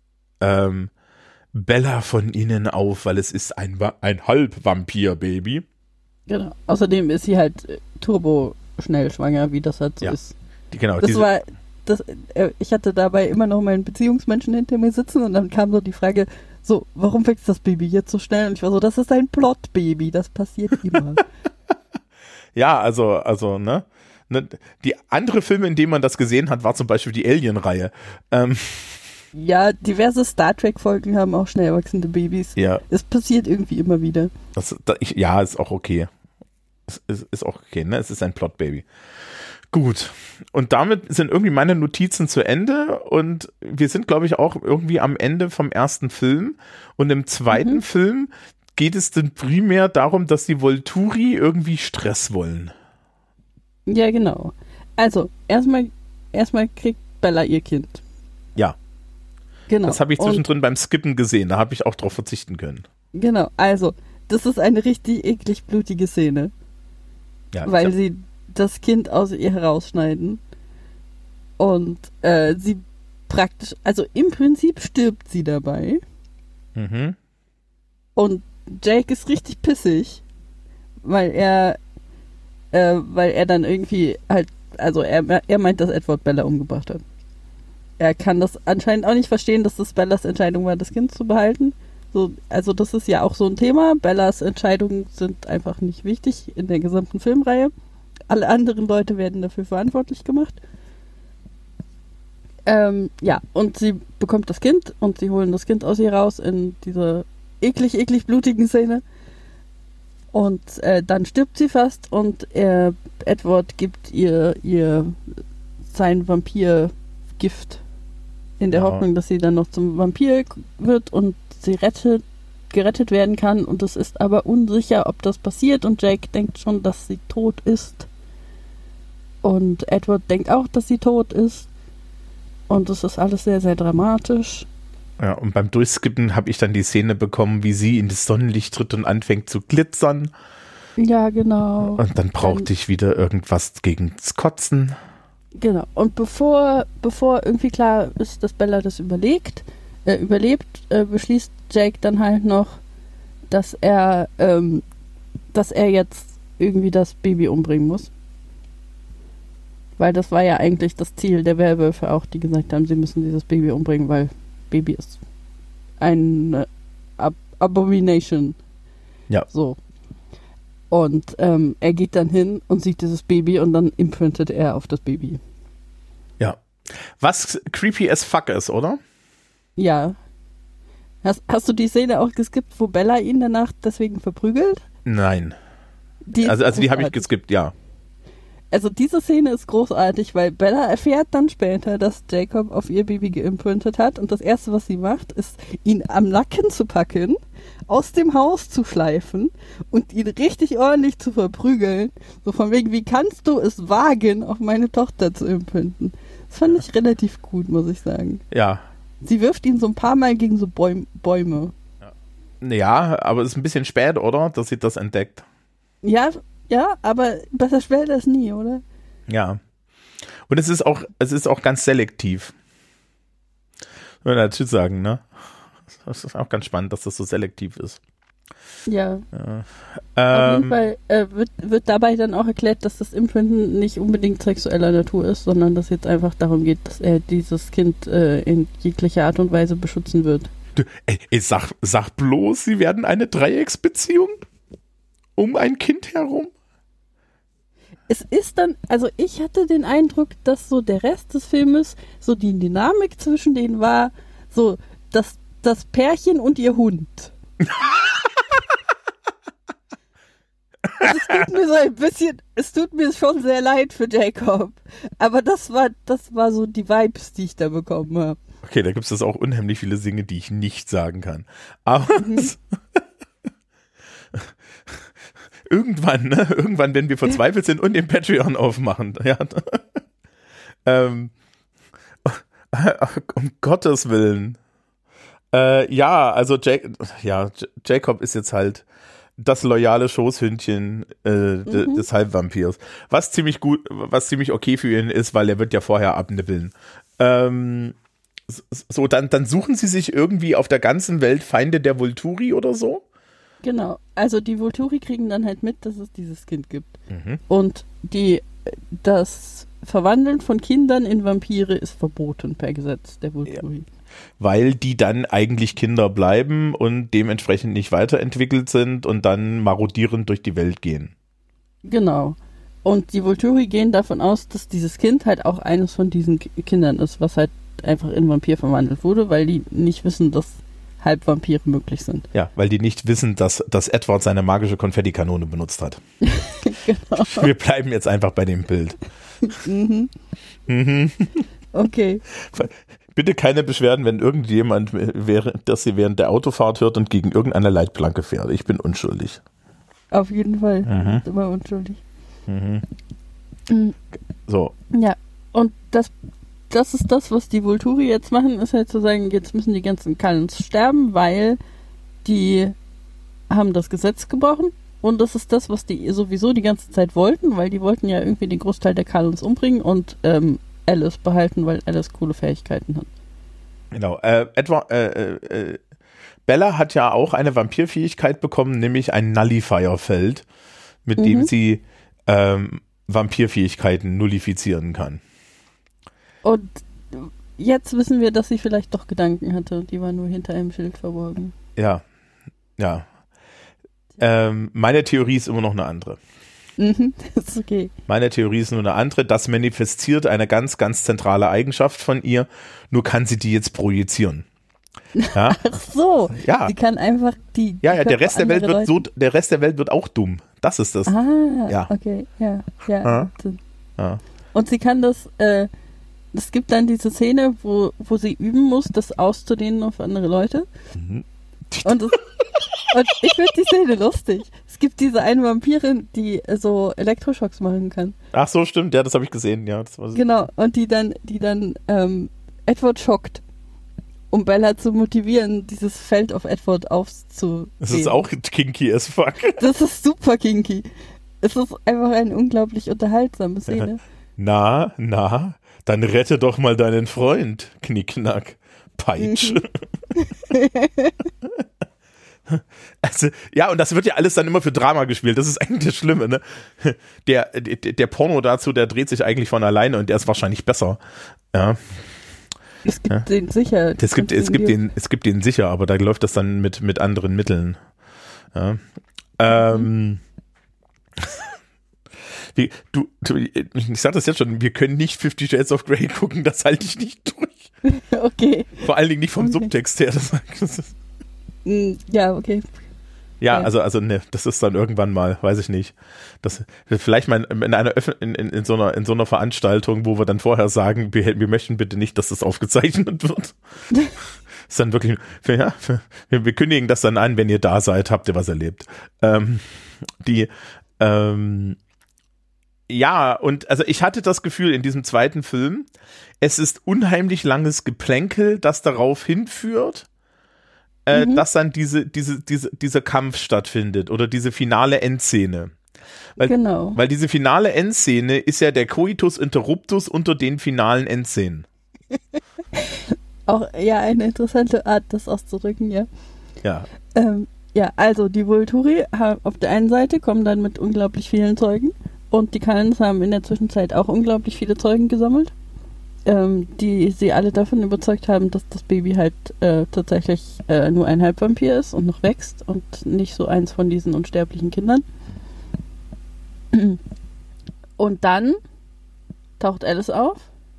Bella von innen auf, weil es ist ein Halbvampir-Baby. Genau. Außerdem ist sie halt turbo schnell schwanger, wie das halt so ist. Genau. Ich hatte dabei immer noch meinen Beziehungsmenschen hinter mir sitzen und dann kam so die Frage, so, warum wächst das Baby jetzt so schnell? Und ich war so, das ist ein Plot-Baby, das passiert immer. Ja, also, ne? Die andere Filme, in denen man das gesehen hat, war zum Beispiel die Alien-Reihe. Ja, diverse Star Trek-Folgen haben auch schnell erwachsene Babys. Ja. Es passiert irgendwie immer wieder. Ist auch okay. Ist auch okay, ne? Es ist ein Plot-Baby. Gut. Und damit sind irgendwie meine Notizen zu Ende und wir sind, glaube ich, auch irgendwie am Ende vom ersten Film. Und im zweiten Film geht es dann primär darum, dass die Volturi irgendwie Stress wollen. Ja, genau. Also, erstmal kriegt Bella ihr Kind. Ja. Genau. Das habe ich zwischendrin beim Skippen gesehen, da habe ich auch drauf verzichten können. Genau, also, das ist eine richtig eklig blutige Szene. Ja, weil sie das Kind aus ihr herausschneiden und sie praktisch, also im Prinzip stirbt sie dabei. Mhm. Und Jake ist richtig pissig, weil er dann irgendwie halt, also er meint, dass Edward Bella umgebracht hat. Er kann das anscheinend auch nicht verstehen, dass das Bellas Entscheidung war, das Kind zu behalten. So, also das ist ja auch so ein Thema. Bellas Entscheidungen sind einfach nicht wichtig in der gesamten Filmreihe. Alle anderen Leute werden dafür verantwortlich gemacht. Ja, und sie bekommt das Kind und sie holen das Kind aus ihr raus in dieser eklig blutigen Szene. Und dann stirbt sie fast und Edward gibt ihr sein Vampirgift in der Hoffnung, dass sie dann noch zum Vampir wird und sie gerettet werden kann. Und es ist aber unsicher, ob das passiert. Und Jake denkt schon, dass sie tot ist. Und Edward denkt auch, dass sie tot ist. Und es ist alles sehr, sehr dramatisch. Ja, und beim Durchskippen habe ich dann die Szene bekommen, wie sie in das Sonnenlicht tritt und anfängt zu glitzern. Ja, genau. Und dann brauchte ich wieder irgendwas gegen's Kotzen. Genau. Und bevor irgendwie klar ist, dass Bella das überlebt, beschließt Jake dann halt noch, dass er jetzt irgendwie das Baby umbringen muss. Weil das war ja eigentlich das Ziel der Werwölfe auch, die gesagt haben, sie müssen dieses Baby umbringen, weil Baby ist eine Abomination. Ja. So. Und er geht dann hin und sieht dieses Baby und dann imprintet er auf das Baby. Ja. Was creepy as fuck ist, oder? Ja. Hast du die Szene auch geskippt, wo Bella ihn danach deswegen verprügelt? Nein. Also die habe ich geskippt, ja. Also diese Szene ist großartig, weil Bella erfährt dann später, dass Jacob auf ihr Baby geimprintet hat und das Erste, was sie macht, ist, ihn am Nacken zu packen, aus dem Haus zu schleifen und ihn richtig ordentlich zu verprügeln. So von wegen, wie kannst du es wagen, auf meine Tochter zu imprinten? Das fand ich relativ gut, muss ich sagen. Ja. Sie wirft ihn so ein paar Mal gegen so Bäume. Ja, aber es ist ein bisschen spät, oder? Dass sie das entdeckt. Ja, aber besser spät als nie, oder? Ja. Und es ist auch ganz selektiv. Würde ich dazu sagen, ne? Das ist auch ganz spannend, dass das so selektiv ist. Ja. Auf jeden Fall wird dabei dann auch erklärt, dass das Imprinten nicht unbedingt sexueller Natur ist, sondern dass jetzt einfach darum geht, dass er dieses Kind in jeglicher Art und Weise beschützen wird. Sag bloß, sie werden eine Dreiecksbeziehung um ein Kind herum? Es ist dann, also ich hatte den Eindruck, dass so der Rest des Filmes, so die Dynamik zwischen denen war, so das Pärchen und ihr Hund. Es tut mir schon sehr leid für Jacob, aber das war so die Vibes, die ich da bekommen habe. Okay, da gibt es auch unheimlich viele Dinge, die ich nicht sagen kann. Aber irgendwann, wenn wir verzweifelt sind und den Patreon aufmachen, ja, um Gottes Willen. Also Jacob ist jetzt halt das loyale Schoßhündchen des Halbvampirs. Was ziemlich okay für ihn ist, weil er wird ja vorher abnippeln. So, dann suchen sie sich irgendwie auf der ganzen Welt Feinde der Volturi oder so? Genau, also die Volturi kriegen dann halt mit, dass es dieses Kind gibt. Und das Verwandeln von Kindern in Vampire ist verboten per Gesetz der Volturi. Ja. Weil die dann eigentlich Kinder bleiben und dementsprechend nicht weiterentwickelt sind und dann marodierend durch die Welt gehen. Genau. Und die Volturi gehen davon aus, dass dieses Kind halt auch eines von diesen Kindern ist, was halt einfach in Vampir verwandelt wurde, weil die nicht wissen, dass Halbvampire möglich sind. Ja, weil die nicht wissen, dass Edward seine magische Konfettikanone benutzt hat. Genau. Wir bleiben jetzt einfach bei dem Bild. Okay. Bitte keine Beschwerden, wenn irgendjemand das sie während der Autofahrt hört und gegen irgendeine Leitplanke fährt. Ich bin unschuldig. Auf jeden Fall. Du bist immer unschuldig. So. Ja, und das ist das, was die Volturi jetzt machen, ist halt zu sagen, jetzt müssen die ganzen Cullens sterben, weil die haben das Gesetz gebrochen und das ist das, was die sowieso die ganze Zeit wollten, weil die wollten ja irgendwie den Großteil der Cullens umbringen und Alice behalten, weil Alice coole Fähigkeiten hat. Genau. Bella hat ja auch eine Vampirfähigkeit bekommen, nämlich ein Nullifier-Feld, mit dem sie Vampirfähigkeiten nullifizieren kann. Und jetzt wissen wir, dass sie vielleicht doch Gedanken hatte. Die war nur hinter einem Schild verborgen. Ja. Meine Theorie ist immer noch eine andere. Das ist okay. Meine Theorie ist nur eine andere. Das manifestiert eine ganz, ganz zentrale Eigenschaft von ihr. Nur kann sie die jetzt projizieren. Ja? Ach so. Ja. Sie kann einfach die. Ja, der Rest der Welt wird auch dumm. Das ist das. Ja. Okay. Ja. Ja. Und sie kann das. Es gibt dann diese Szene, wo sie üben muss, das auszudehnen auf andere Leute. Und ich finde die Szene lustig. Es gibt diese eine Vampirin, die so Elektroschocks machen kann. Ach so, stimmt. Ja, das habe ich gesehen. Ja, das war so. Genau. Und die dann Edward schockt, um Bella zu motivieren, dieses Feld auf Edward aufzusehen. Das ist auch kinky as fuck. Das ist super kinky. Es ist einfach eine unglaublich unterhaltsame Szene. Na, dann rette doch mal deinen Freund, Knickknack, Peitsche. Also, ja, und das wird ja alles dann immer für Drama gespielt. Das ist eigentlich das Schlimme, ne? Der Porno dazu, der dreht sich eigentlich von alleine und der ist wahrscheinlich besser. Ja. Es gibt den sicher. Es gibt den sicher, aber da läuft das dann mit anderen Mitteln. Ja. Ich sag das jetzt schon, wir können nicht 50 Shades of Grey gucken, das halte ich nicht durch. Okay. Vor allen Dingen nicht vom Subtext her. Das ist ja, okay. Ja, also ne, das ist dann irgendwann mal, weiß ich nicht. Das vielleicht mal in so einer Veranstaltung, wo wir dann vorher sagen, wir möchten bitte nicht, dass das aufgezeichnet wird. Ist dann wirklich, wir kündigen das dann an, wenn ihr da seid, habt ihr was erlebt. Ja, und also ich hatte das Gefühl in diesem zweiten Film, es ist unheimlich langes Geplänkel, das darauf hinführt, dass dann dieser Kampf stattfindet oder diese finale Endszene. Weil diese finale Endszene ist ja der Coitus Interruptus unter den finalen Endszenen. Auch ja eine interessante Art, das auszudrücken, ja. Ja. Ja, also die Volturi auf der einen Seite kommen dann mit unglaublich vielen Zeugen und die Cullens haben in der Zwischenzeit auch unglaublich viele Zeugen gesammelt, die sie alle davon überzeugt haben, dass das Baby halt tatsächlich nur ein Halbvampir ist und noch wächst und nicht so eins von diesen unsterblichen Kindern. Und dann taucht Alice auf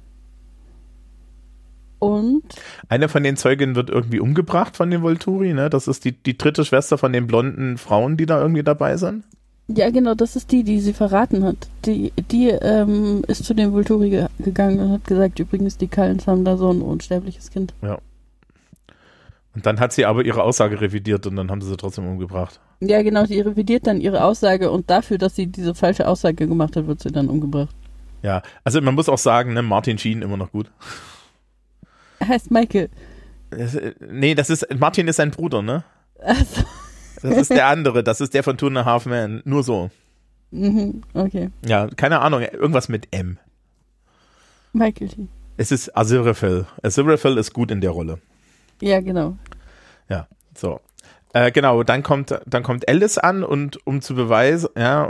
und eine von den Zeuginnen wird irgendwie umgebracht von den Volturi, ne? Das ist die dritte Schwester von den blonden Frauen, die da irgendwie dabei sind. Ja, genau, das ist die sie verraten hat. Die ist zu den Volturi gegangen und hat gesagt, übrigens, die Cullens haben da so ein unsterbliches Kind. Ja. Und dann hat sie aber ihre Aussage revidiert und dann haben sie trotzdem umgebracht. Ja, genau, sie revidiert dann ihre Aussage und dafür, dass sie diese falsche Aussage gemacht hat, wird sie dann umgebracht. Ja, also man muss auch sagen, ne, Martin Sheen immer noch gut. Er heißt Michael. Nee, Martin ist sein Bruder, ne? Also. Das ist der andere, das ist der von Two and a Half Men, nur so. Okay. Ja, keine Ahnung, irgendwas mit M. Michael Sheen. Es ist Aziraphale. Aziraphale ist gut in der Rolle. Ja, genau. Ja, so. Genau, dann kommt Alice an und um Beweise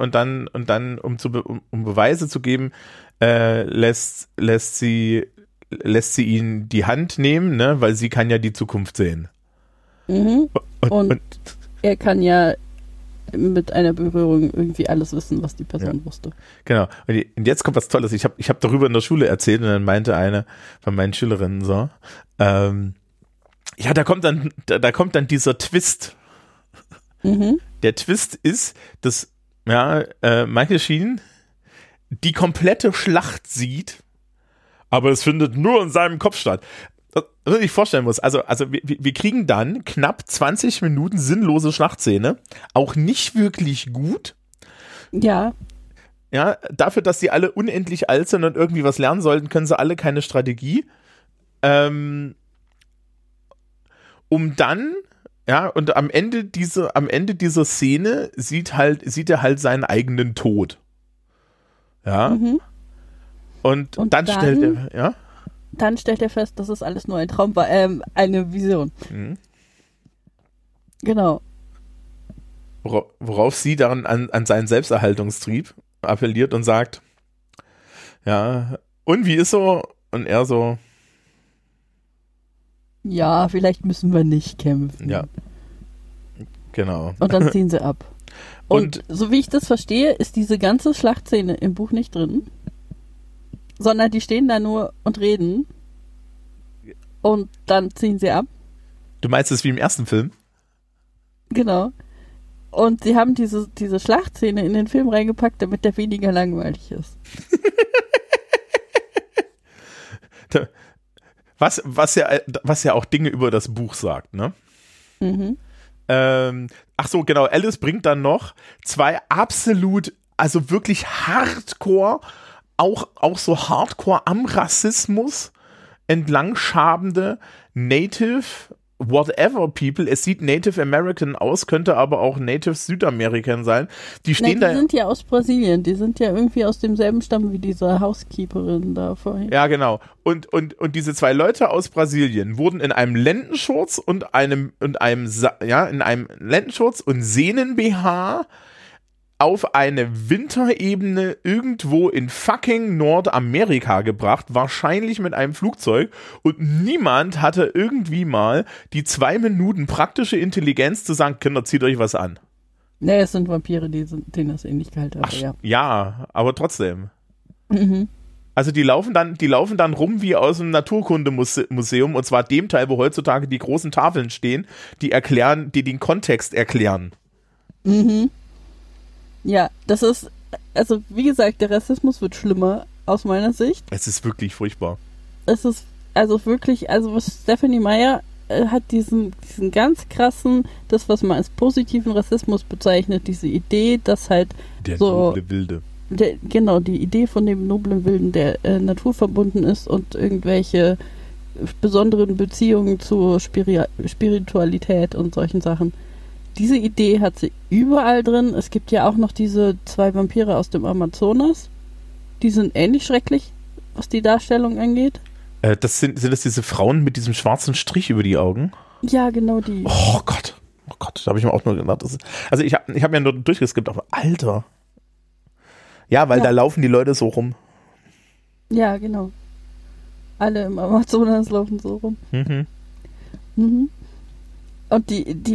zu geben, lässt sie ihn die Hand nehmen, ne, weil sie kann ja die Zukunft sehen. Und er kann ja mit einer Berührung irgendwie alles wissen, was die Person wusste. Genau. Und jetzt kommt was Tolles. Ich hab darüber in der Schule erzählt und dann meinte eine von meinen Schülerinnen so, ja, da kommt dann dieser Twist. Der Twist ist, dass Michael Sheen die komplette Schlacht sieht, aber es findet nur in seinem Kopf statt. Was man sich vorstellen muss, also wir kriegen dann knapp 20 Minuten sinnlose Schlachtszene, auch nicht wirklich gut. Ja. Ja, dafür, dass sie alle unendlich alt sind und irgendwie was lernen sollten, können sie alle keine Strategie. Und am Ende dieser Szene sieht er halt seinen eigenen Tod. Ja. Und dann stellt er, Dann stellt er fest, dass es alles nur ein Traum war, eine Vision. Genau. Worauf sie dann an seinen Selbsterhaltungstrieb appelliert und sagt, ja, und wie ist so? Und er so, Ja, vielleicht müssen wir nicht kämpfen. ja, genau. Und dann ziehen sie ab. Und Und so wie ich das verstehe, ist diese ganze Schlachtszene im Buch nicht drin, sondern die stehen da nur und reden und dann ziehen sie ab. du meinst es wie im ersten Film? Genau. Und sie haben diese Schlachtszene in den Film reingepackt, damit der weniger langweilig ist. Was ja auch Dinge über das Buch sagt, ne? Mhm. Ach so, genau, Alice bringt dann noch zwei absolut, also wirklich hardcore, auch so hardcore am Rassismus entlang schabende Native whatever people. Es sieht Native American aus, könnte aber auch Native Südamerican sein. Die stehen Die sind ja aus Brasilien, die sind ja irgendwie aus demselben Stamm wie diese Housekeeperin da vorhin. Ja, genau. Und diese zwei Leute aus Brasilien wurden in einem Lendenschurz und in einem Lendenschurz und Sehnen-BH auf eine Winterebene irgendwo in fucking Nordamerika gebracht, wahrscheinlich mit einem Flugzeug, und niemand hatte irgendwie mal die 2 Minuten praktische Intelligenz zu sagen, Kinder, zieht euch was an. Ne, es sind Vampire, denen das ähnlich gehalten hat. Ja. Ja, aber trotzdem. Mhm. Also die laufen dann rum wie aus einem Naturkundemuseum, und zwar dem Teil, wo heutzutage die großen Tafeln stehen, die den Kontext erklären. Mhm. Ja, das ist, also wie gesagt, der Rassismus wird schlimmer aus meiner Sicht. Es ist wirklich furchtbar. Es ist also wirklich, also was Stephenie Meyer hat diesen ganz krassen, das was man als positiven Rassismus bezeichnet, diese Idee, dass halt Der so noble Wilde. Genau, die Idee von dem noblen Wilden, der naturverbunden ist und irgendwelche besonderen Beziehungen zur Spiritualität und solchen Sachen. Diese Idee hat sie überall drin. Es gibt ja auch noch diese 2 Vampire aus dem Amazonas. Die sind ähnlich schrecklich, was die Darstellung angeht. Sind das diese Frauen mit diesem schwarzen Strich über die Augen? Ja, genau die. Oh Gott, da habe ich mir auch nur gedacht. Also ich hab mir nur durchgeskippt, aber Alter. Ja, weil da laufen die Leute so rum. Ja, genau. Alle im Amazonas laufen so rum. Mhm. Mhm. Und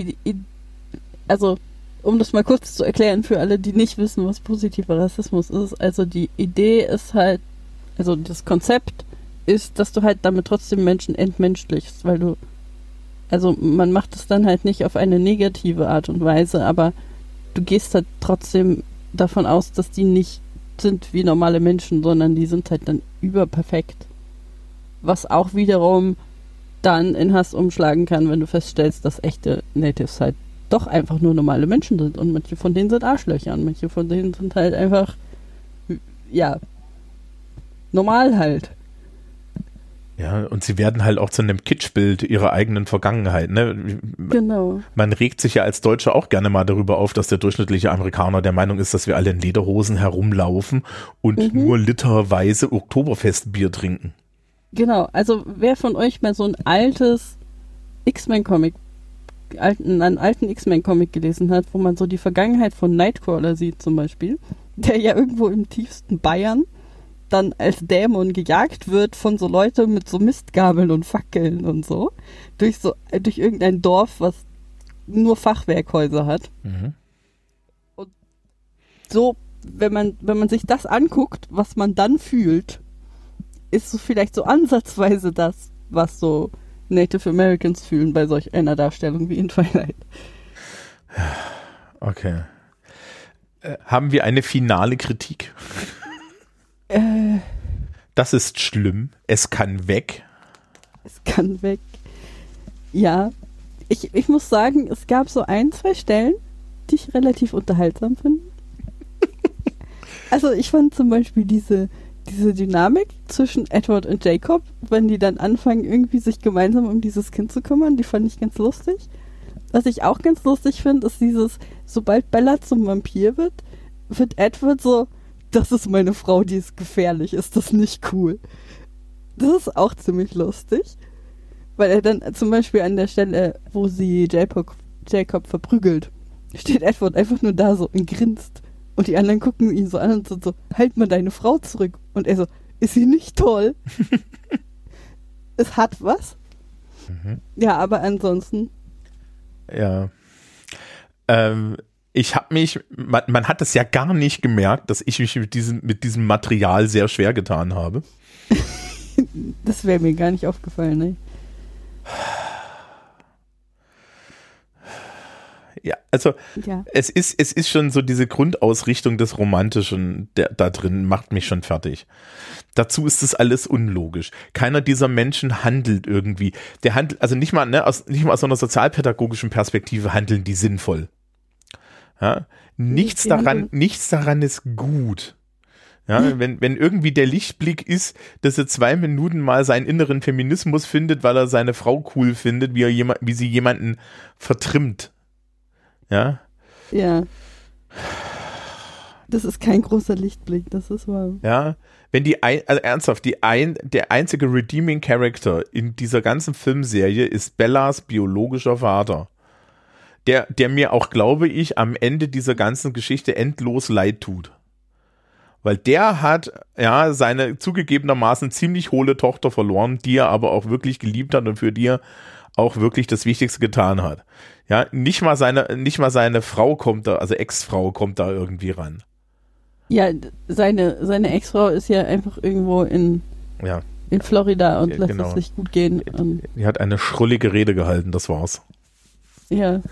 also, um das mal kurz zu erklären für alle, die nicht wissen, was positiver Rassismus ist, also die Idee ist halt, also das Konzept ist, dass du halt damit trotzdem Menschen entmenschlichst, weil also man macht es dann halt nicht auf eine negative Art und Weise, aber du gehst halt trotzdem davon aus, dass die nicht sind wie normale Menschen, sondern die sind halt dann überperfekt. Was auch wiederum dann in Hass umschlagen kann, wenn du feststellst, dass echte Natives halt doch einfach nur normale Menschen sind und manche von denen sind Arschlöcher und manche von denen sind halt einfach, ja, normal halt. Ja, und sie werden halt auch zu einem Kitschbild ihrer eigenen Vergangenheit, ne? Genau. Man regt sich ja als Deutsche auch gerne mal darüber auf, dass der durchschnittliche Amerikaner der Meinung ist, dass wir alle in Lederhosen herumlaufen und nur literweise Oktoberfestbier trinken. Genau, also wer von euch mal so ein altes X-Men-Comic, einen alten X-Men-Comic gelesen hat, wo man so die Vergangenheit von Nightcrawler sieht zum Beispiel, der ja irgendwo im tiefsten Bayern dann als Dämon gejagt wird von so Leuten mit so Mistgabeln und Fackeln und so, durch irgendein Dorf, was nur Fachwerkhäuser hat. Mhm. Und so, wenn man sich das anguckt, was man dann fühlt, ist so vielleicht so ansatzweise das, was so Native Americans fühlen bei solch einer Darstellung wie in Twilight. Okay. Haben wir eine finale Kritik? Das ist schlimm. Es kann weg. Es kann weg. Ja. Ich muss sagen, es gab so 1-2 Stellen, die ich relativ unterhaltsam finde. Also ich fand zum Beispiel diese Dynamik zwischen Edward und Jacob, wenn die dann anfangen, irgendwie sich gemeinsam um dieses Kind zu kümmern, die fand ich ganz lustig. Was ich auch ganz lustig finde, ist sobald Bella zum Vampir wird Edward so, das ist meine Frau, die ist gefährlich, ist das nicht cool? Das ist auch ziemlich lustig, weil er dann zum Beispiel an der Stelle, wo sie Jacob verprügelt. Steht Edward einfach nur da so und grinst. Und die anderen gucken ihn so an und sind so, halt mal deine Frau zurück. Und er so, ist sie nicht toll? Es hat was. Ja, aber ansonsten. Ja. Ich habe man hat es ja gar nicht gemerkt, dass ich mich mit diesem Material sehr schwer getan habe. Das wäre mir gar nicht aufgefallen, ne? Ja, also ja. Es ist schon so diese Grundausrichtung des Romantischen da drin, macht mich schon fertig. Dazu ist das alles unlogisch. Keiner dieser Menschen handelt irgendwie. Der handelt, also nicht mal aus so einer sozialpädagogischen Perspektive handeln die sinnvoll. Ja? Nichts daran ist gut. Ja, wenn irgendwie der Lichtblick ist, dass er 2 Minuten mal seinen inneren Feminismus findet, weil er seine Frau cool findet, wie sie jemanden vertrimmt. Ja? Ja. Das ist kein großer Lichtblick, das ist wahr. Ja, wenn ernsthaft, der einzige Redeeming Character in dieser ganzen Filmserie ist Bellas biologischer Vater. Der mir auch, glaube ich, am Ende dieser ganzen Geschichte endlos leid tut. Weil der hat ja seine zugegebenermaßen ziemlich hohle Tochter verloren, die er aber auch wirklich geliebt hat und für die er auch wirklich das Wichtigste getan hat. Ja, nicht mal seine Frau kommt da, also Ex-Frau kommt da irgendwie ran. Ja, seine Ex-Frau ist ja einfach irgendwo in Florida und lässt es sich gut gehen. Die hat eine schrullige Rede gehalten, das war's. Ja.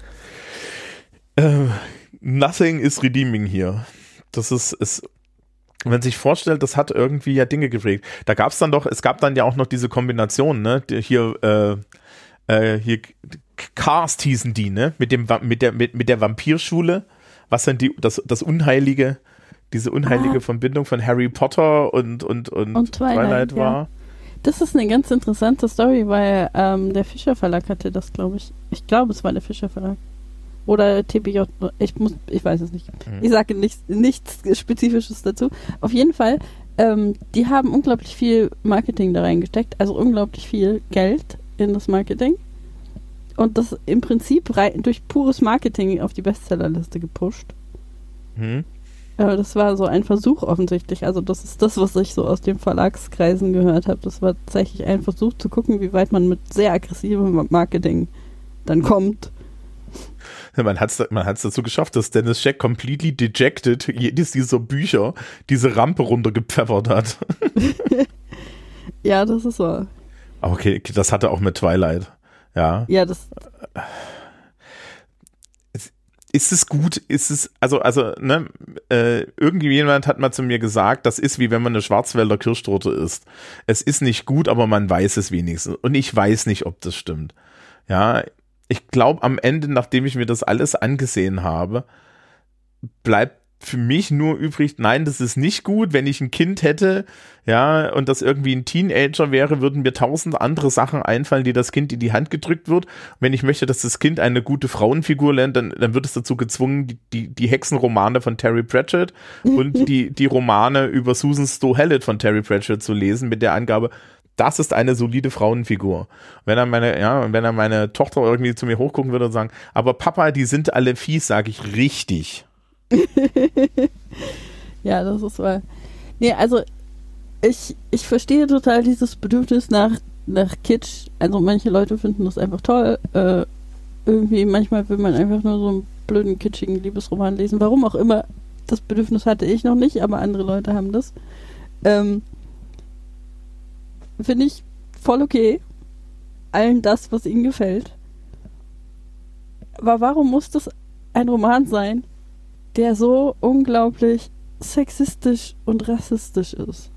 Nothing is redeeming hier. Das ist wenn man sich vorstellt, das hat irgendwie ja Dinge geprägt. Es gab dann ja auch noch diese Kombination, ne? Hier Cast hießen die, ne? Mit der Vampirschule, was dann das Unheilige, diese unheilige Verbindung von Harry Potter und Twilight war. Ja. Das ist eine ganz interessante Story, weil der Fischer Verlag hatte das, glaube ich. Ich glaube, es war der Fischer Verlag. Oder TBJ, ich weiß es nicht. Ich sage nichts Spezifisches dazu. Auf jeden Fall, die haben unglaublich viel Marketing da reingesteckt, also unglaublich viel Geld in das Marketing. Und das im Prinzip durch pures Marketing auf die Bestsellerliste gepusht. Das war so ein Versuch offensichtlich. Also das ist das, was ich so aus den Verlagskreisen gehört habe. Das war tatsächlich ein Versuch zu gucken, wie weit man mit sehr aggressivem Marketing dann kommt. Man hat's dazu geschafft, dass Dennis Scheck completely dejected jedes dieser Bücher diese Rampe runtergepfeffert hat. Ja, das ist so. Okay, das hatte auch mit Twilight. Ja. Ja, das. Ist es gut? Irgendjemand hat mal zu mir gesagt, das ist wie wenn man eine Schwarzwälder Kirschtorte isst. Es ist nicht gut, aber man weiß es wenigstens. Und ich weiß nicht, ob das stimmt. Ja, ich glaube am Ende, nachdem ich mir das alles angesehen habe, bleibt für mich nur übrig, nein, das ist nicht gut. Wenn ich ein Kind hätte, ja, und das irgendwie ein Teenager wäre, würden mir 1000 andere Sachen einfallen, die das Kind in die Hand gedrückt wird. Und wenn ich möchte, dass das Kind eine gute Frauenfigur lernt, dann wird es dazu gezwungen, die Hexenromane von Terry Pratchett und die Romane über Susan Stowe-Hallett von Terry Pratchett zu lesen, mit der Angabe, das ist eine solide Frauenfigur. Wenn er meine Tochter irgendwie zu mir hochgucken würde und sagen, aber Papa, die sind alle fies, sage ich, richtig. Ja, das ist wahr. Nee, also ich verstehe total dieses Bedürfnis nach Kitsch. Also manche Leute finden das einfach toll. Irgendwie manchmal will man einfach nur so einen blöden, kitschigen Liebesroman lesen. Warum auch immer. Das Bedürfnis hatte ich noch nicht, aber andere Leute haben das. Finde ich voll okay. Allen das, was ihnen gefällt. Aber warum muss das ein Roman sein, der so unglaublich sexistisch und rassistisch ist?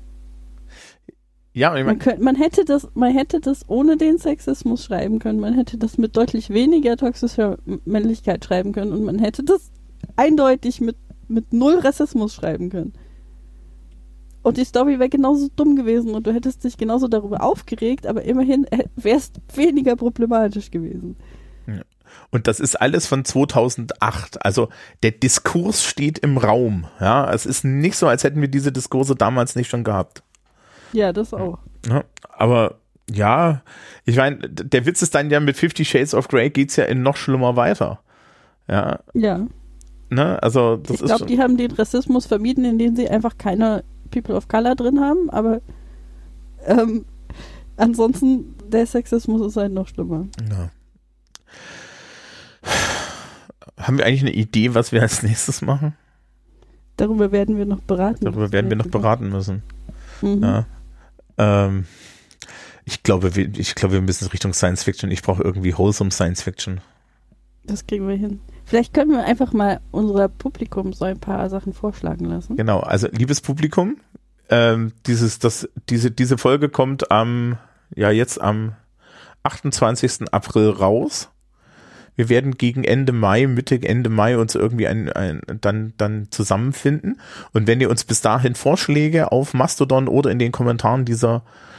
Ja, ich man hätte das ohne den Sexismus schreiben können, man hätte das mit deutlich weniger toxischer Männlichkeit schreiben können und man hätte das eindeutig mit 0 Rassismus schreiben können. Und die Story wäre genauso dumm gewesen und du hättest dich genauso darüber aufgeregt, aber immerhin wäre es weniger problematisch gewesen. Ja. Und das ist alles von 2008. Also der Diskurs steht im Raum. Ja, es ist nicht so, als hätten wir diese Diskurse damals nicht schon gehabt. Ja, das auch. Ja, aber Ja, ich meine, der Witz ist dann ja, mit 50 Shades of Grey geht's ja in noch schlimmer weiter. Ja. Ja. Ne? Also, das Ich glaube, die haben den Rassismus vermieden, indem sie einfach keine People of Color drin haben, aber ansonsten, der Sexismus ist halt noch schlimmer. Ja. Haben wir eigentlich eine Idee, was wir als nächstes machen? Darüber werden wir noch beraten. Darüber werden wir noch beraten müssen. Mhm. Ja. Ich glaube, wir müssen Richtung Science Fiction. Ich brauche irgendwie wholesome Science Fiction. Das kriegen wir hin. Vielleicht können wir einfach mal unser Publikum so ein paar Sachen vorschlagen lassen. Genau, also liebes Publikum, diese Folge kommt jetzt am 28. April raus. Wir werden gegen Mitte Ende Mai uns irgendwie dann zusammenfinden. Und wenn ihr uns bis dahin Vorschläge auf Mastodon oder in den Kommentaren dieser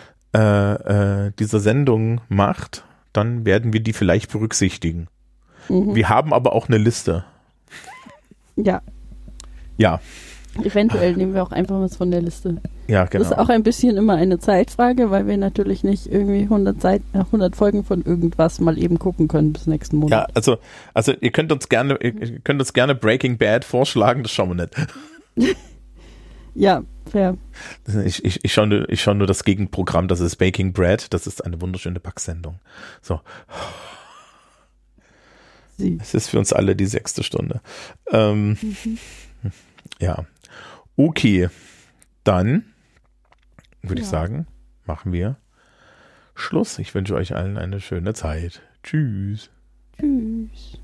Sendung macht, dann werden wir die vielleicht berücksichtigen. Mhm. Wir haben aber auch eine Liste. Ja. Ja. Eventuell nehmen wir auch einfach was von der Liste. Ja, genau. Das ist auch ein bisschen immer eine Zeitfrage, weil wir natürlich nicht irgendwie 100 Folgen von irgendwas mal eben gucken können bis nächsten Monat. Ja, also ihr könnt uns gerne Breaking Bad vorschlagen, das schauen wir nicht. Ja, fair. Ich schaue nur das Gegenprogramm, das ist Baking Bread, das ist eine wunderschöne Backsendung. So. Es ist für uns alle die 6. Stunde. Ja. Okay. Dann würde ich sagen, machen wir Schluss. Ich wünsche euch allen eine schöne Zeit. Tschüss. Tschüss.